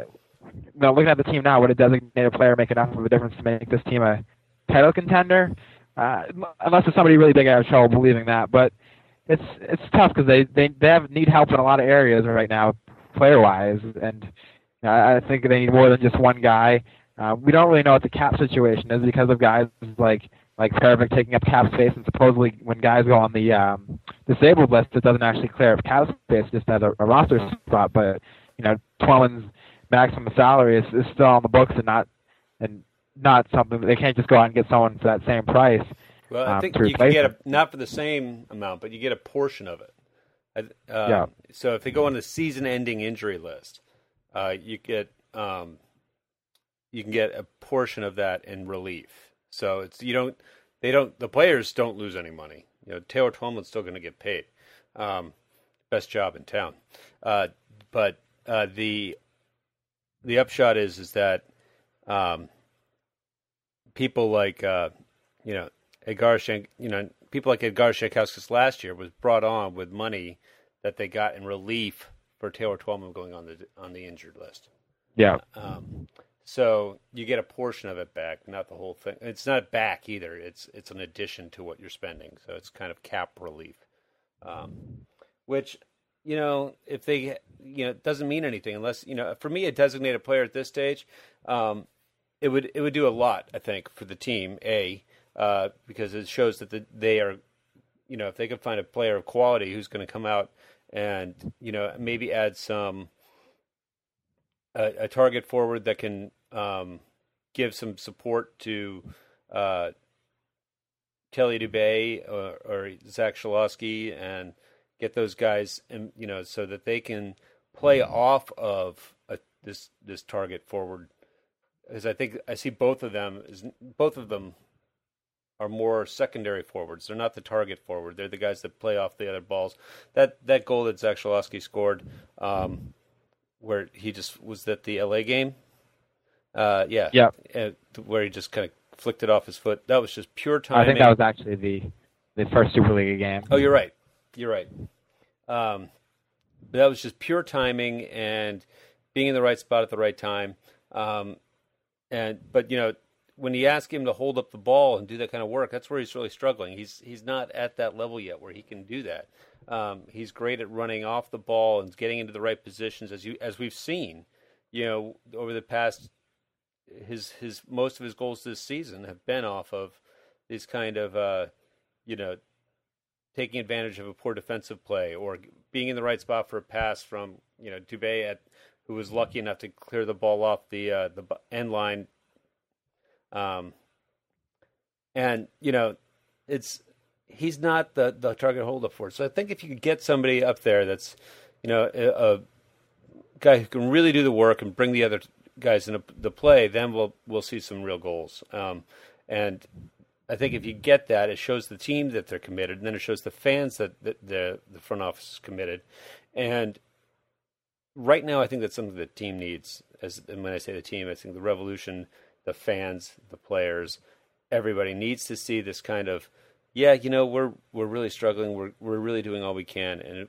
at the team now, would a designated player make enough of a difference to make this team a title contender? Unless it's somebody really big, I have trouble believing that. But it's tough because they need help in a lot of areas right now, player-wise, and I think they need more than just one guy. We don't really know what the cap situation is because of guys like Perovic taking up cap space, and supposedly when guys go on the disabled list, it doesn't actually clear up cap space just as a roster spot. But Twelman's maximum salary is still on the books and not something they can't just go out and get someone for that same price. Well, I think you can get not for the same amount, but you get a portion of it. So if they go on the season-ending injury list, you can get a portion of that in relief. So the players don't lose any money. Taylor Twellman's still going to get paid. Best job in town. But the upshot is that people like people like Edgar Shankowskis last year was brought on with money that they got in relief for Taylor Twellman going on the injured list. Yeah. So you get a portion of it back, not the whole thing. It's not back either. It's an addition to what you're spending. So it's kind of cap relief, which if they it doesn't mean anything unless for me a designated player at this stage, it would do a lot, I think, for the team. Because it shows that they are, if they could find a player of quality who's going to come out and, maybe add a target forward that can give some support to Kelly Dubé or Zach Schalowski and get those guys, so that they can play off of this target forward. Because I think I see both of them are more secondary forwards. They're not the target forward. They're the guys that play off the other balls. That goal that Zach Schalowski scored, where he just was at the LA game. Where he just kind of flicked it off his foot. That was just pure timing. I think that was actually the first Super League game. Oh, you're right. But that was just pure timing and being in the right spot at the right time. But when you ask him to hold up the ball and do that kind of work, that's where he's really struggling. He's not at that level yet where he can do that. He's great at running off the ball and getting into the right positions, as we've seen. Over the past, his most of his goals this season have been off of these kind of taking advantage of a poor defensive play or being in the right spot for a pass from Dubé, who was lucky enough to clear the ball off the end line. He's not the target holdup for it. So I think if you could get somebody up there that's a guy who can really do the work and bring the other guys into the play, then we'll see some real goals. And I think if you get that, it shows the team that they're committed, and then it shows the fans that the front office is committed. And right now, I think that's something the team needs. And when I say the team, I think the Revolution, the fans, the players, everybody needs to see this kind of, we're really struggling. We're really doing all we can, and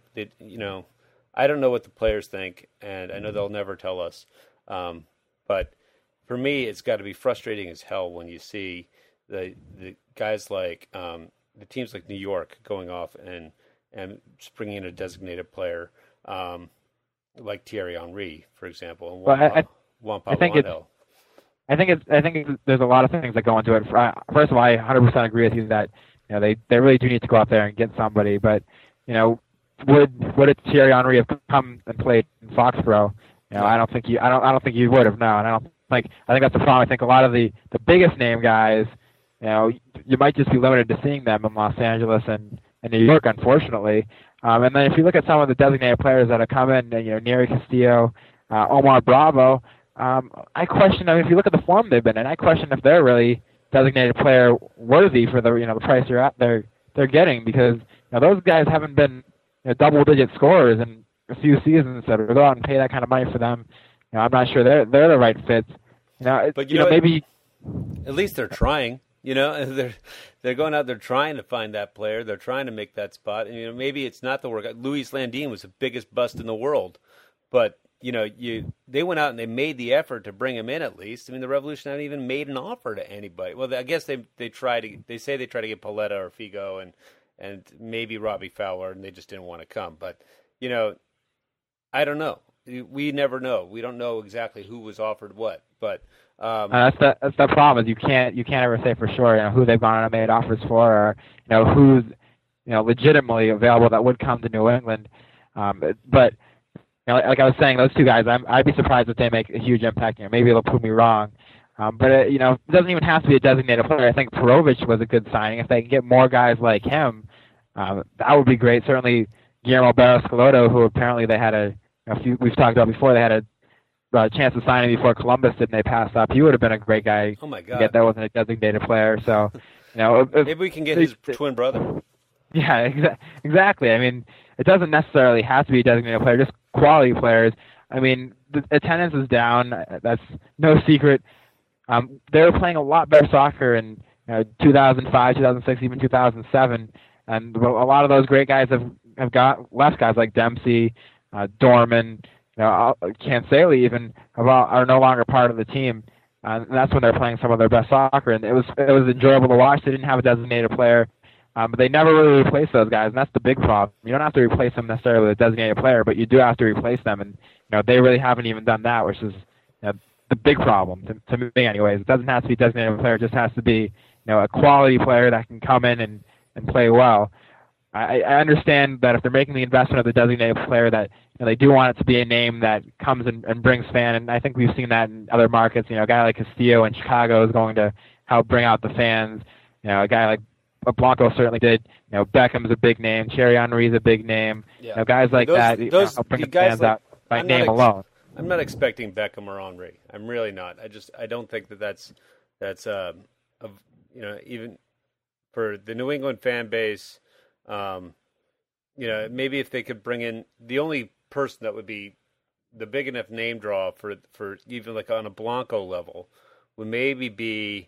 I don't know what the players think, and I know they'll never tell us. But for me, it's got to be frustrating as hell when you see the guys like the teams like New York going off and bringing in a designated player like Thierry Henry, for example, and Juan Pablo Angel. I think there's a lot of things that go into it. First of all, I 100% agree with you that they really do need to go out there and get somebody. But would a Thierry Henry have come and played in Foxborough? I don't think you would have. No, and I think that's the problem. I think a lot of the biggest name guys, you might just be limited to seeing them in Los Angeles and New York, unfortunately. And then if you look at some of the designated players that have come in, Nery Castillo, Omar Bravo, I question. If you look at the form they've been in, I question if they're really designated player worthy for the the price they're getting, because those guys haven't been double-digit scorers in a few seasons. So to go out and pay that kind of money for them, I'm not sure they're the right fits. But maybe at least they're trying. They're going out there trying to find that player. They're trying to make that spot. And maybe it's not the work. Luis Landin was the biggest bust in the world, but they went out and they made the effort to bring him in at least. I mean, the Revolution haven't even made an offer to anybody. Well, I guess they say they try to get Paletta or Figo and maybe Robbie Fowler, and they just didn't want to come. But I don't know. We never know. We don't know exactly who was offered what. But that's the problem, is you can't ever say for sure who they've gone and made offers for, or who's legitimately available that would come to New England. But like I was saying, those two guys, I'd be surprised if they make a huge impact. Maybe it'll prove me wrong. But it doesn't even have to be a designated player. I think Perovic was a good signing. If they can get more guys like him, that would be great. Certainly Guillermo Barros-Schelotto, who apparently they had we've talked about before, they had a chance of signing before Columbus did, and they passed up. He would have been a great guy. Oh my God! Get that wasn't a designated player. So, maybe we can get his twin brother. Yeah, exactly. I mean, it doesn't necessarily have to be a designated player. Just quality players. I mean, the attendance is down. That's no secret. They were playing a lot better soccer in 2005, 2006, even 2007, and a lot of those great guys have got left. Guys like Dempsey, Dorman, Canceli even are no longer part of the team, and that's when they're playing some of their best soccer. And it was enjoyable to watch. They didn't have a designated player, but they never really replaced those guys, and that's the big problem. You don't have to replace them necessarily with a designated player, but you do have to replace them, and they really haven't even done that, which is the big problem to me, anyways. It doesn't have to be a designated player; it just has to be a quality player that can come in and play well. I understand that if they're making the investment of the designated player, that they do want it to be a name that comes and brings fan, and I think we've seen that in other markets. A guy like Castillo in Chicago is going to help bring out the fans. A guy like Blanco certainly did. Beckham's a big name. Thierry Henry's a big name. Yeah. Guys like that help bring the fans out by name alone. I'm not expecting Beckham or Henry. I'm really not. I don't think that's even for the New England fan base. Maybe if they could bring in the only person that would be the big enough name draw for even like on a Blanco level would maybe be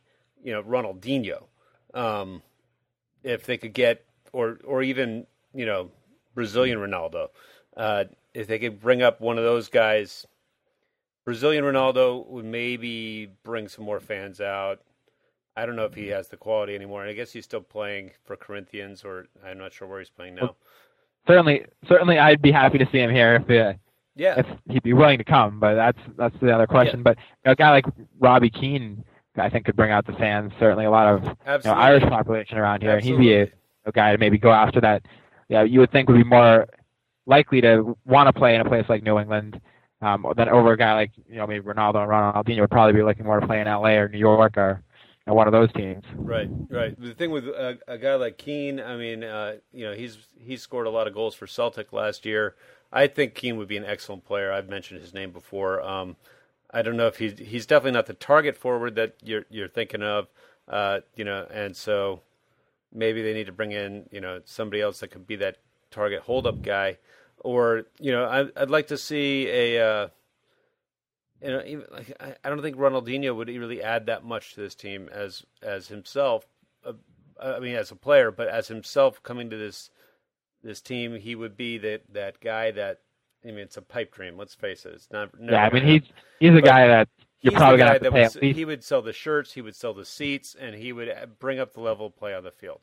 Ronaldinho. If they could get or even Brazilian Ronaldo. If they could bring up one of those guys, Brazilian Ronaldo would maybe bring some more fans out. I don't know if he has the quality anymore. And I guess he's still playing for Corinthians, or I'm not sure where he's playing now. Well, certainly, I'd be happy to see him here if he'd be willing to come. But that's the other question. Yeah. But a guy like Robbie Keane, I think, could bring out the fans. Certainly, a lot of Irish population around here, Absolutely. And he'd be a guy to maybe go after that. Yeah, you would think would be more likely to want to play in a place like New England than over a guy like maybe Ronaldo and Ronaldinho would probably be looking more to play in LA or New York or one of those teams. Right. The thing with a guy like Keane, I mean, he's scored a lot of goals for Celtic last year. I think Keane would be an excellent player. I've mentioned his name before. I don't know if he's definitely not the target forward that you're thinking of, and so maybe they need to bring in somebody else that could be that target hold-up guy, or I'd like to see a. Even, I don't think Ronaldinho would really add that much to this team as himself. As a player, but as himself coming to this team, he would be that guy that. I mean, it's a pipe dream. Let's face it. It's not. Yeah, I mean, he's a guy that you're probably gonna have to pay at least. He would sell the shirts, he would sell the seats, and he would bring up the level of play on the field.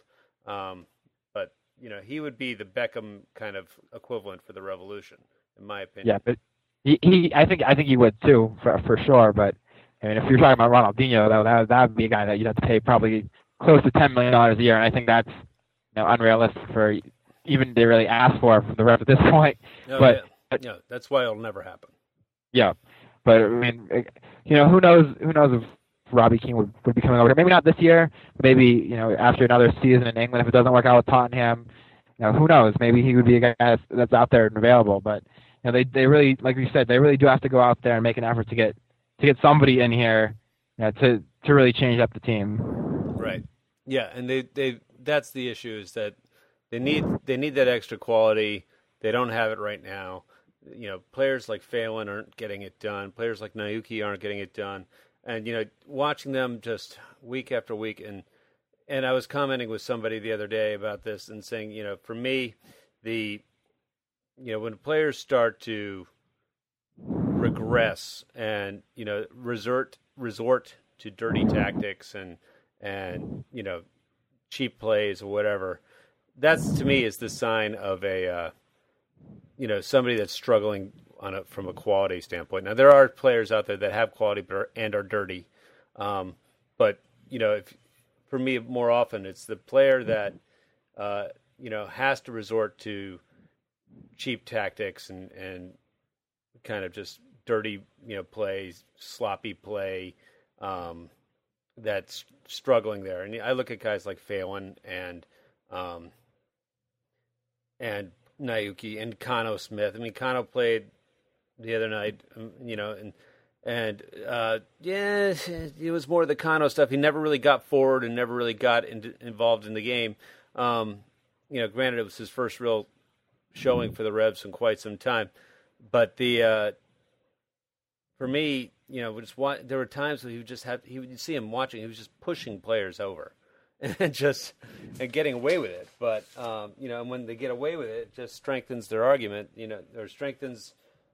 But he would be the Beckham kind of equivalent for the Revolution, in my opinion. Yeah, but. I think he would too, for sure. But I mean, if you're talking about Ronaldinho, that would be a guy that you'd have to pay probably close to $10 million a year, and I think that's unrealistic for even to really ask for from the ref at this point. But that's why it'll never happen. Yeah, but I mean, who knows if Robbie Keane would be coming over? Maybe not this year. Maybe after another season in England, if it doesn't work out with Tottenham, who knows? Maybe he would be a guy that's out there and available, but. They really, like you said, they really do have to go out there and make an effort to get somebody in here to really change up the team. Right. Yeah, and they that's the issue, is that they need that extra quality. They don't have it right now. Players like Phelan aren't getting it done. Players like Naouki aren't getting it done. And watching them just week after week, and I was commenting with somebody the other day about this and saying, for me, when players start to regress and resort to dirty tactics and cheap plays or whatever, that's to me is the sign of a somebody that's struggling from a quality standpoint. Now there are players out there that have quality and are dirty, but for me more often it's the player that has to resort to cheap tactics and kind of just dirty, plays, sloppy play, that's struggling there. And I look at guys like Phelan and Naouki and Kano Smith. I mean, Kano played the other night, it was more of the Kano stuff. He never really got forward and never really got involved in the game. Granted, it was his first real showing for the Revs in quite some time, but for me, there were times where you'd see him watching, he was just pushing players over, and getting away with it. But and when they get away with it, it just strengthens their argument, or strengthens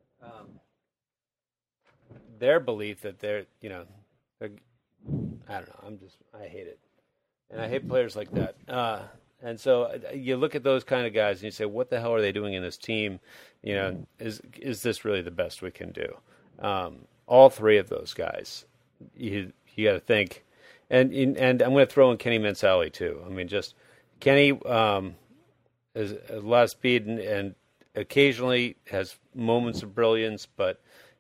their belief that they're I don't know. I hate it, and I hate players like that. And so you look at those kind of guys and you say, what the hell are they doing in this team? Is this really the best we can do? All three of those guys, you got to think. And I'm going to throw in Kenny Mansally too. I mean, just Kenny has a lot of speed and occasionally has moments of brilliance, but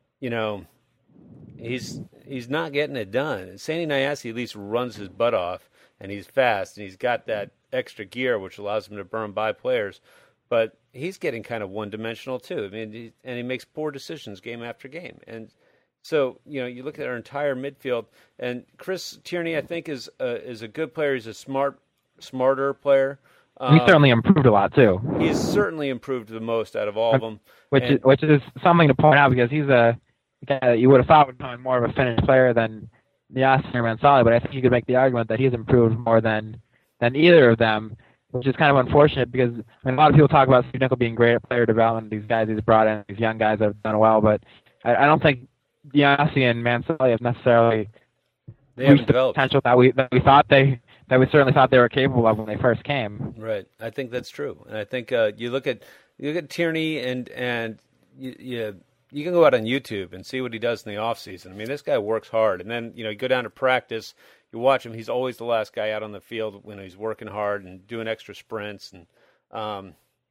he's not getting it done. Sandy Nyassi at least runs his butt off, and he's fast, and he's got that extra gear which allows him to burn by players, but he's getting kind of one-dimensional too. I mean, he makes poor decisions game after game, and so you look at our entire midfield, and Chris Tierney I think is a good player. He's a smarter player. He certainly improved a lot too. He's certainly improved the most out of all of them, which is something to point out, because he's a guy that you would have thought would be more of a finished player than Nyassi or Mansally, but I think you could make the argument that he's improved more than either of them, which is kind of unfortunate because a lot of people talk about Steve Nickel being great at player development. These guys he's brought in, these young guys that have done well, but I don't think Diassi and Mancelli have necessarily reached the potential that we certainly thought they were capable of when they first came. Right, I think that's true, and I think you look at Tierney and you can go out on YouTube and see what he does in the off season. I mean, this guy works hard, and then you go down to practice. You watch him; he's always the last guy out on the field when he's working hard and doing extra sprints. And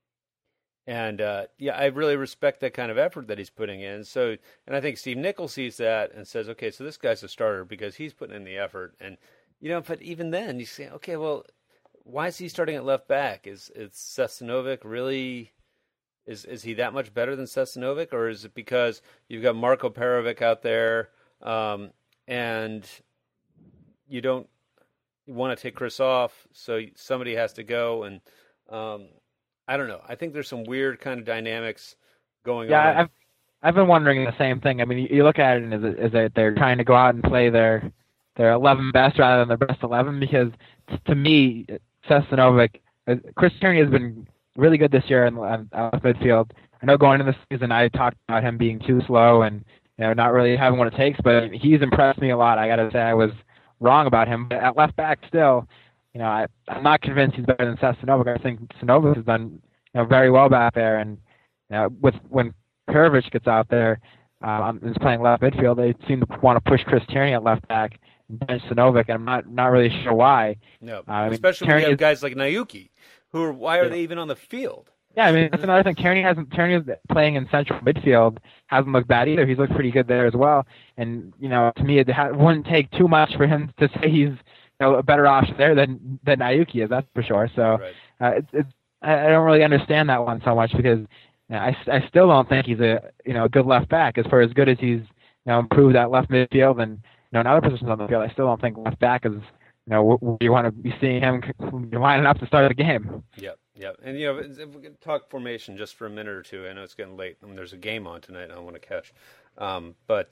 I really respect that kind of effort that he's putting in. So, and I think Steve Nickel sees that and says, okay, so this guy's a starter because he's putting in the effort. And but even then, you say, okay, well, why is he starting at left back? Is Sestanovic really? Is he that much better than Sestanovic, or is it because you've got Marko Perovic out there, and you don't want to take Chris off, so somebody has to go? And I don't know. I think there's some weird kind of dynamics going on. Yeah, I've been wondering the same thing. I mean, you look at it as that they're trying to go out and play their 11 best rather than their best 11, because to me, Sestanovic, Chris Tierney has been really good this year in midfield. I know going into the season I talked about him being too slow and not really having what it takes, but he's impressed me a lot. I got to say I was wrong about him. But at left back still, I'm not convinced he's better than Sestanovic. I think Sestanovic has done very well back there, and when Perovic gets out there is playing left midfield, they seem to want to push Chris Tierney at left back and bench Sestanovic, and I'm not really sure why. No, especially when you have guys like Nayuki. Why are they even on the field? Yeah, I mean, that's another thing. Tierney is playing in central midfield, hasn't looked bad either. He's looked pretty good there as well. And, to me, it wouldn't take too much for him to say he's a better option there than Nayuki is, that's for sure. So right. I don't really understand that one so much because I still don't think he's a good left back. As far as good as he's improved that left midfield and in other positions on the field, I still don't think left back is you want to be seeing him lining up to start the game. Yep. And, if we can talk formation just for a minute or two. I know it's getting late. There's a game on tonight I want to catch. But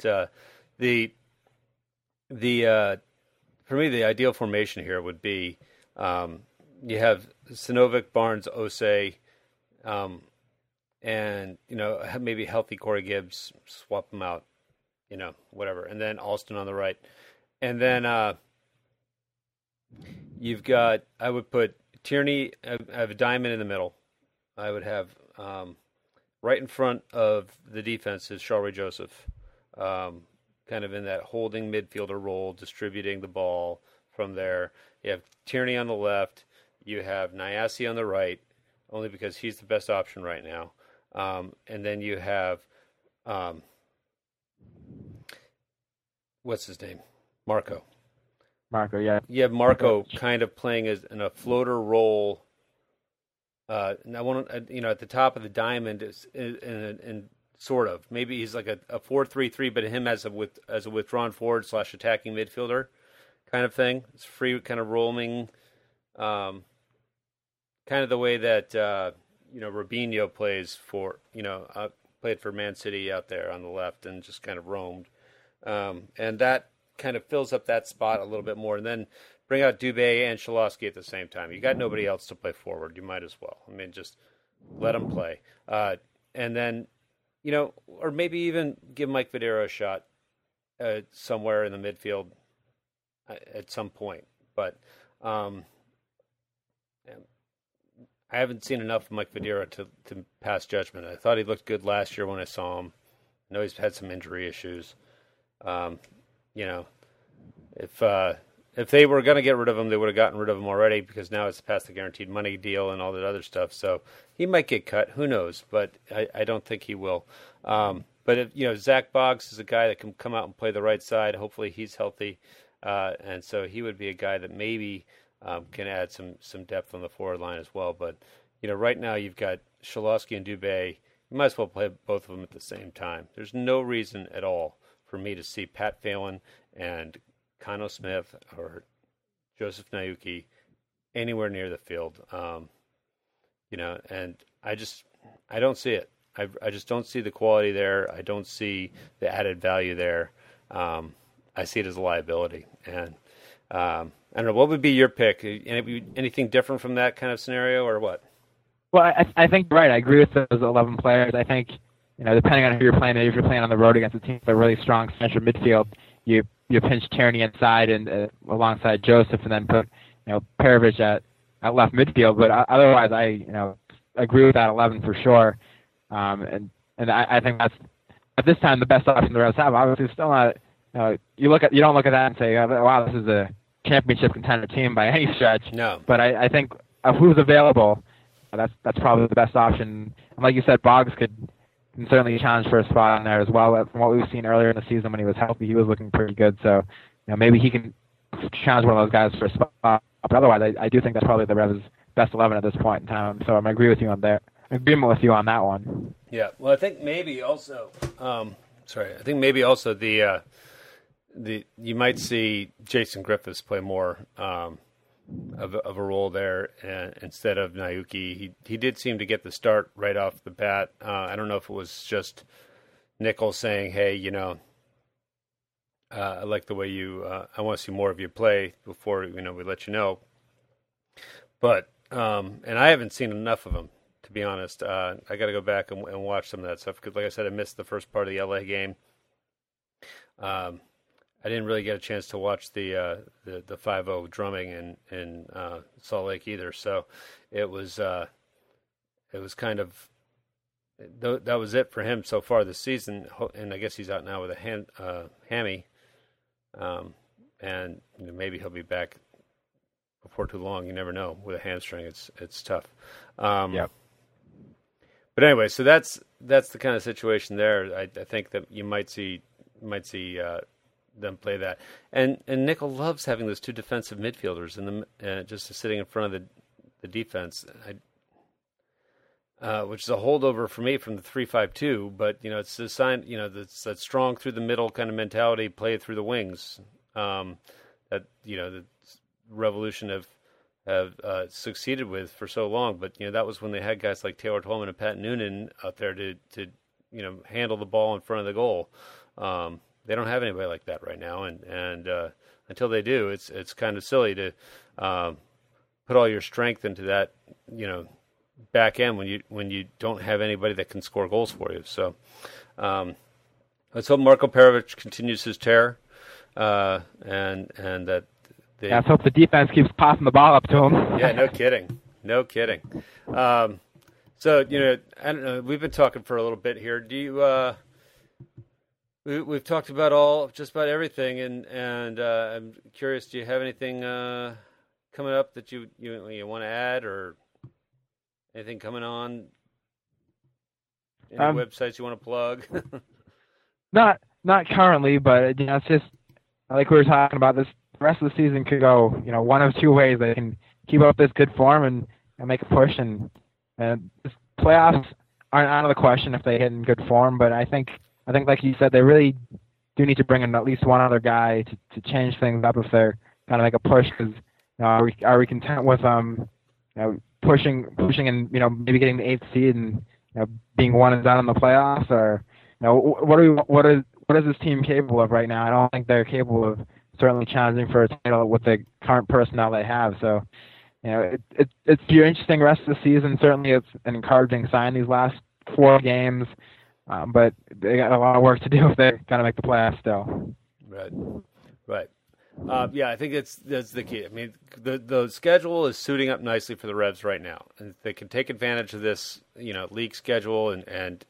for me, the ideal formation here would be you have Sinovic, Barnes, Osei, and, maybe healthy Corey Gibbs, swap them out, whatever. And then Alston on the right. And then you've got, I would put Tierney, I have a diamond in the middle. I would have right in front of the defense is Shalrie Joseph, kind of in that holding midfielder role, distributing the ball from there. You have Tierney on the left. You have Nyassi on the right, only because he's the best option right now. And then you have, what's his name? Marko, yeah. You have Marko kind of playing as in a floater role. And I want at the top of the diamond is in sort of maybe he's like a 4-3-3, but him as a withdrawn forward / attacking midfielder kind of thing. It's free, kind of roaming, kind of the way that Robinho plays for played for Man City out there on the left and just kind of roamed, and that kind of fills up that spot a little bit more, and then bring out Dubé and Shalosky at the same time. You got nobody else to play forward. You might as well. I mean, just let them play. And then, or maybe even give Mike Videra a shot somewhere in the midfield at some point. But I haven't seen enough of Mike Videra to pass judgment. I thought he looked good last year when I saw him. I know he's had some injury issues. If they were going to get rid of him, they would have gotten rid of him already because now it's past the guaranteed money deal and all that other stuff. So he might get cut. Who knows? But I don't think he will. But if, Zach Boggs is a guy that can come out and play the right side. Hopefully he's healthy. And so he would be a guy that maybe can add some depth on the forward line as well. But, right now you've got Shalosky and Dubé. You might as well play both of them at the same time. There's no reason at all for me to see Pat Phelan and Kano Smith or Joseph Nayuki anywhere near the field. And I don't see it. I just don't see the quality there. I don't see the added value there. I see it as a liability. And I don't know. What would be your pick? Anything different from that kind of scenario, or what? Well, I think you're right. I agree with those 11 players. I think, depending on who you're playing, maybe if you're playing on the road against a team with a really strong central midfield, you pinch Tierney inside and alongside Joseph, and then put Perovic at left midfield. But otherwise, I agree with that 11 for sure. And I think that's at this time the best option the Revs have. Obviously, still not. You don't look at that and say, wow, this is a championship contender team by any stretch. No. But I think of who's available, that's probably the best option. And like you said, Boggs can certainly challenge for a spot on there as well. From what we've seen earlier in the season when he was healthy, he was looking pretty good. So maybe he can challenge one of those guys for a spot. But otherwise, I do think that's probably the Revs' best 11 at this point in time. So I'm agreement with you on that one. Yeah. Well, I think maybe also. I think maybe also the you might see Jason Griffiths play more of a role there instead of Nayuki. He did seem to get the start right off the bat. I don't know if it was just Nichols saying, "Hey, I like the way I want to see more of you play before we let you know." But and I haven't seen enough of him, to be honest. I got to go back and watch some of that stuff because, like I said, I missed the first part of the LA game. I didn't really get a chance to watch the 5-0 drumming in Salt Lake either. So it was kind of that was it for him so far this season. And I guess he's out now with a hammy, and maybe he'll be back before too long. You never know with a hamstring. It's tough. Yeah. But anyway, so that's the kind of situation there. I think that you might see them play that, and Nickel loves having those two defensive midfielders and just sitting in front of the defense, which is a holdover for me from the 3-5-2. But it's a sign, that's that strong through the middle kind of mentality, play it through the wings. That the Revolution have succeeded with for so long. But that was when they had guys like Taylor Tolman and Pat Noonan out there to handle the ball in front of the goal. They don't have anybody like that right now, and until they do, it's kind of silly to put all your strength into that back end when you don't have anybody that can score goals for you. So let's hope Marko Perovic continues his tear, and that. Let's hope the defense keeps passing the ball up to him. Yeah, no kidding. So I don't know. We've been talking for a little bit here. Do you? We've talked about just about everything, and I'm curious. Do you have anything coming up that you want to add, or anything coming on? Any websites you want to plug? Not currently, but it's just like we were talking about. The rest of the season could go one of two ways. They can keep up this good form and make a push, and playoffs aren't out of the question if they hit in good form. But I think like you said, they really do need to bring in at least one other guy to change things up if they're going to make a push. Because are we content with pushing and maybe getting the 8th seed and being one and done in the playoffs, or what is this team capable of right now? I don't think they're capable of certainly challenging for a title with the current personnel they have. So it's an interesting rest of the season. Certainly, it's an encouraging sign these last 4 games. But they got a lot of work to do if they're going to make the playoffs still. Right. Yeah, I think that's the key. I mean, the schedule is suiting up nicely for the Revs right now, and they can take advantage of this, league schedule and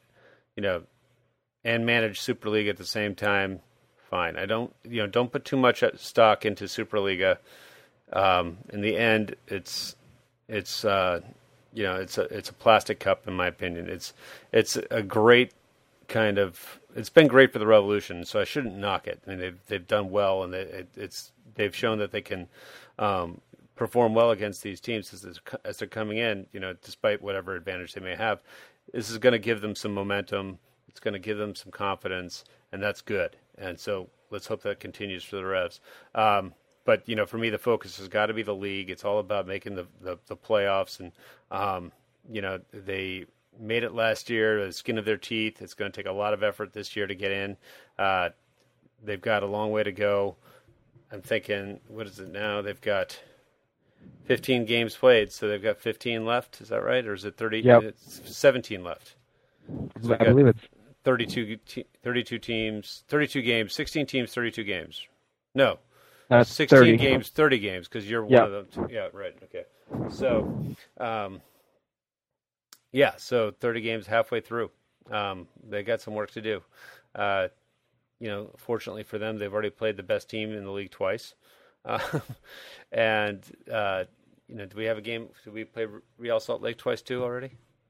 manage Super League at the same time. Fine. I don't put too much stock into Superliga. In the end, it's a plastic cup in my opinion. It's a great kind of. It's been great for the Revolution, so I shouldn't knock it. I mean, they've done well, and they've shown that they can perform well against these teams as they're coming in. Despite whatever advantage they may have, this is going to give them some momentum. It's going to give them some confidence, and that's good. And so let's hope that continues for the Revs. But for me, the focus has got to be the league. It's all about making the playoffs, and they made it last year, the skin of their teeth. It's going to take a lot of effort this year to get in. They've got a long way to go. I'm thinking, what is it now? They've got 15 games played, so they've got 15 left. Is that right, or is it 30? Yep. It's 17 left. So I believe it's 32 teams, 32 games, 16 teams, 32 games. No, 16 30. games, 30 games, because you're one of them. Yeah, right. Okay. So, so 30 games halfway through. They got some work to do. Fortunately for them, they've already played the best team in the league twice. Do we have a game? Did we play Real Salt Lake twice too already?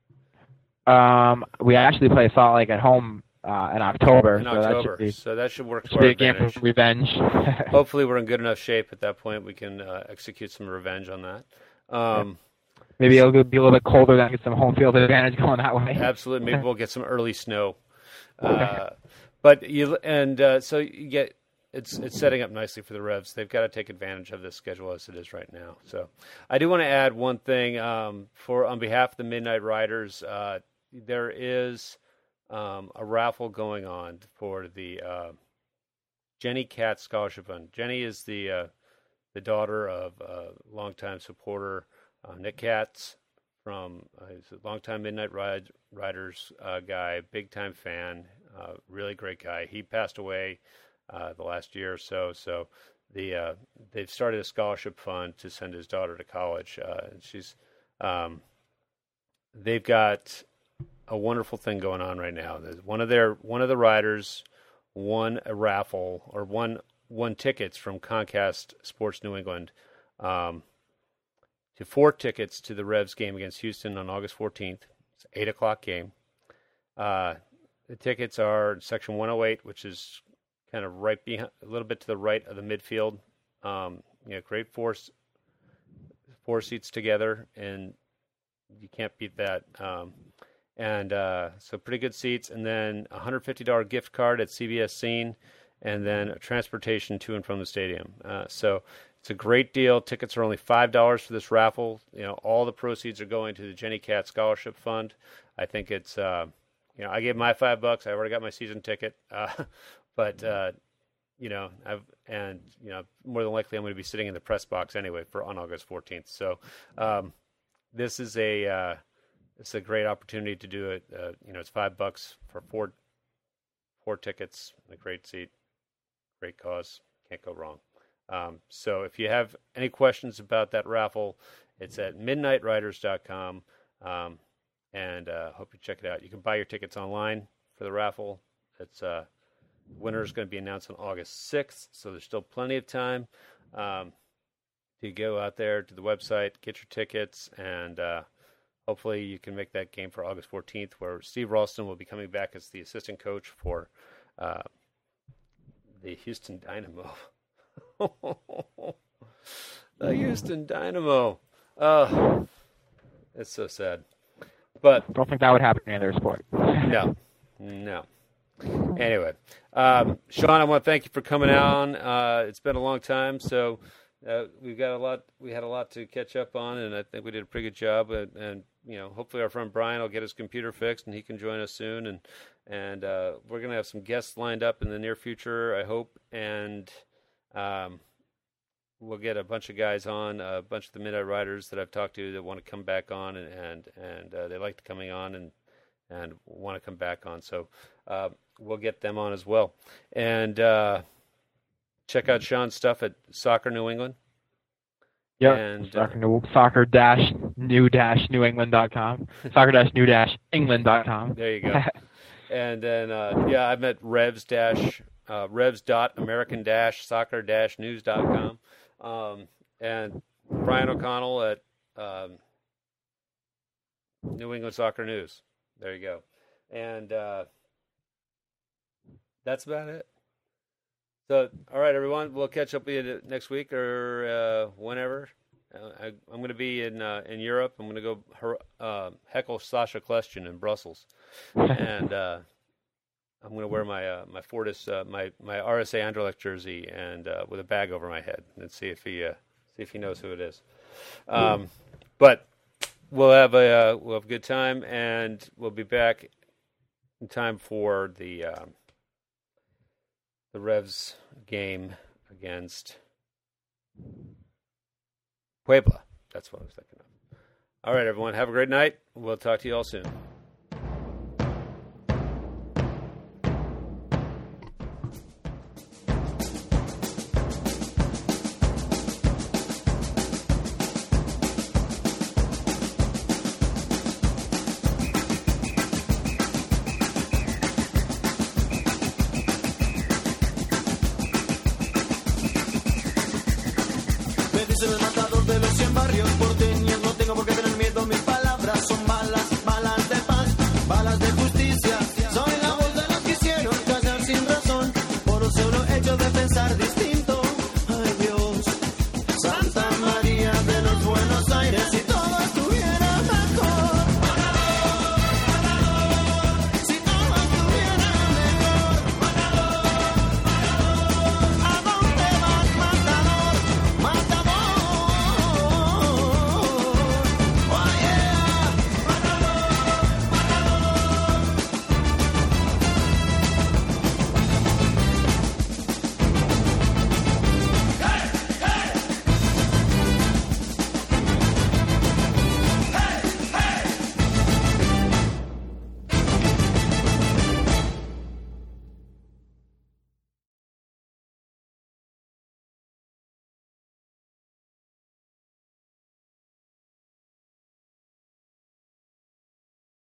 We actually play Salt Lake at home in October. So that should work to our advantage. Game for revenge. Hopefully, we're in good enough shape at that point. We can execute some revenge on that. Maybe it'll be a little bit colder, then get some home field advantage going that way. Absolutely. Maybe we'll get some early snow. So you get it's setting up nicely for the Revs. They've got to take advantage of this schedule as it is right now. So I do want to add one thing on behalf of the Midnight Riders. There is a raffle going on for the Jenny Katz Scholarship Fund. Jenny is the daughter of a longtime supporter, Nick Katz, he's a longtime Midnight Riders guy, big time fan, really great guy. He passed away the last year or so. So they've started a scholarship fund to send his daughter to college. They've got a wonderful thing going on right now. One of the riders won a raffle or won tickets from Comcast Sports New England to 4 tickets to the Revs game against Houston on August 14th. It's an 8:00 game. The tickets are section 108, which is kind of right behind, a little bit to the right of the midfield. Great four seats together, and you can't beat that. So pretty good seats, and then a $150 gift card at CBS Scene, and then transportation to and from the stadium. So it's a great deal. Tickets are only $5 for this raffle. All the proceeds are going to the Jenny Katz Scholarship Fund. I think it's, I gave my $5. I already got my season ticket, but more than likely I'm going to be sitting in the press box anyway on August 14th. So this is it's a great opportunity to do it. It's $5 for four tickets, a great seat, great cause. Can't go wrong. So if you have any questions about that raffle, it's at midnightriders.com, and hope you check it out. You can buy your tickets online for the raffle. It's winner is going to be announced on August 6th, so there's still plenty of time to go out there to the website, get your tickets, and hopefully you can make that game for August 14th, where Steve Ralston will be coming back as the assistant coach for the Houston Dynamo. The Houston Dynamo. It's so sad. But don't think that would happen in any other sport. No. Anyway, Sean, I want to thank you for coming on. It's been a long time, so we had a lot to catch up on, and I think we did a pretty good job. And hopefully our friend Brian will get his computer fixed, and he can join us soon. And we're going to have some guests lined up in the near future, I hope. And we'll get a bunch of guys on, a bunch of the Midnight Riders that I've talked to that want to come back on, and they liked coming on and want to come back on. So we'll get them on as well. And check out Sean's stuff at Soccer New England. Yeah, soccer-new-england.com. Soccer-new-england.com. There you go. And then, I'm at revs-american-soccer-news.com. And Brian O'Connell at New England Soccer News. There you go. And that's about it. So, all right, everyone, we'll catch up with you next week or whenever. I'm going to be in Europe. I'm going to go heckle Sasha Kljestan in Brussels, and I'm going to wear my Fortis my RSA Anderlecht jersey and with a bag over my head and see if he knows who it is. But we'll have a good time, and we'll be back in time for the Revs game against Puebla. That's what I was thinking of. All right, everyone. Have a great night. We'll talk to you all soon.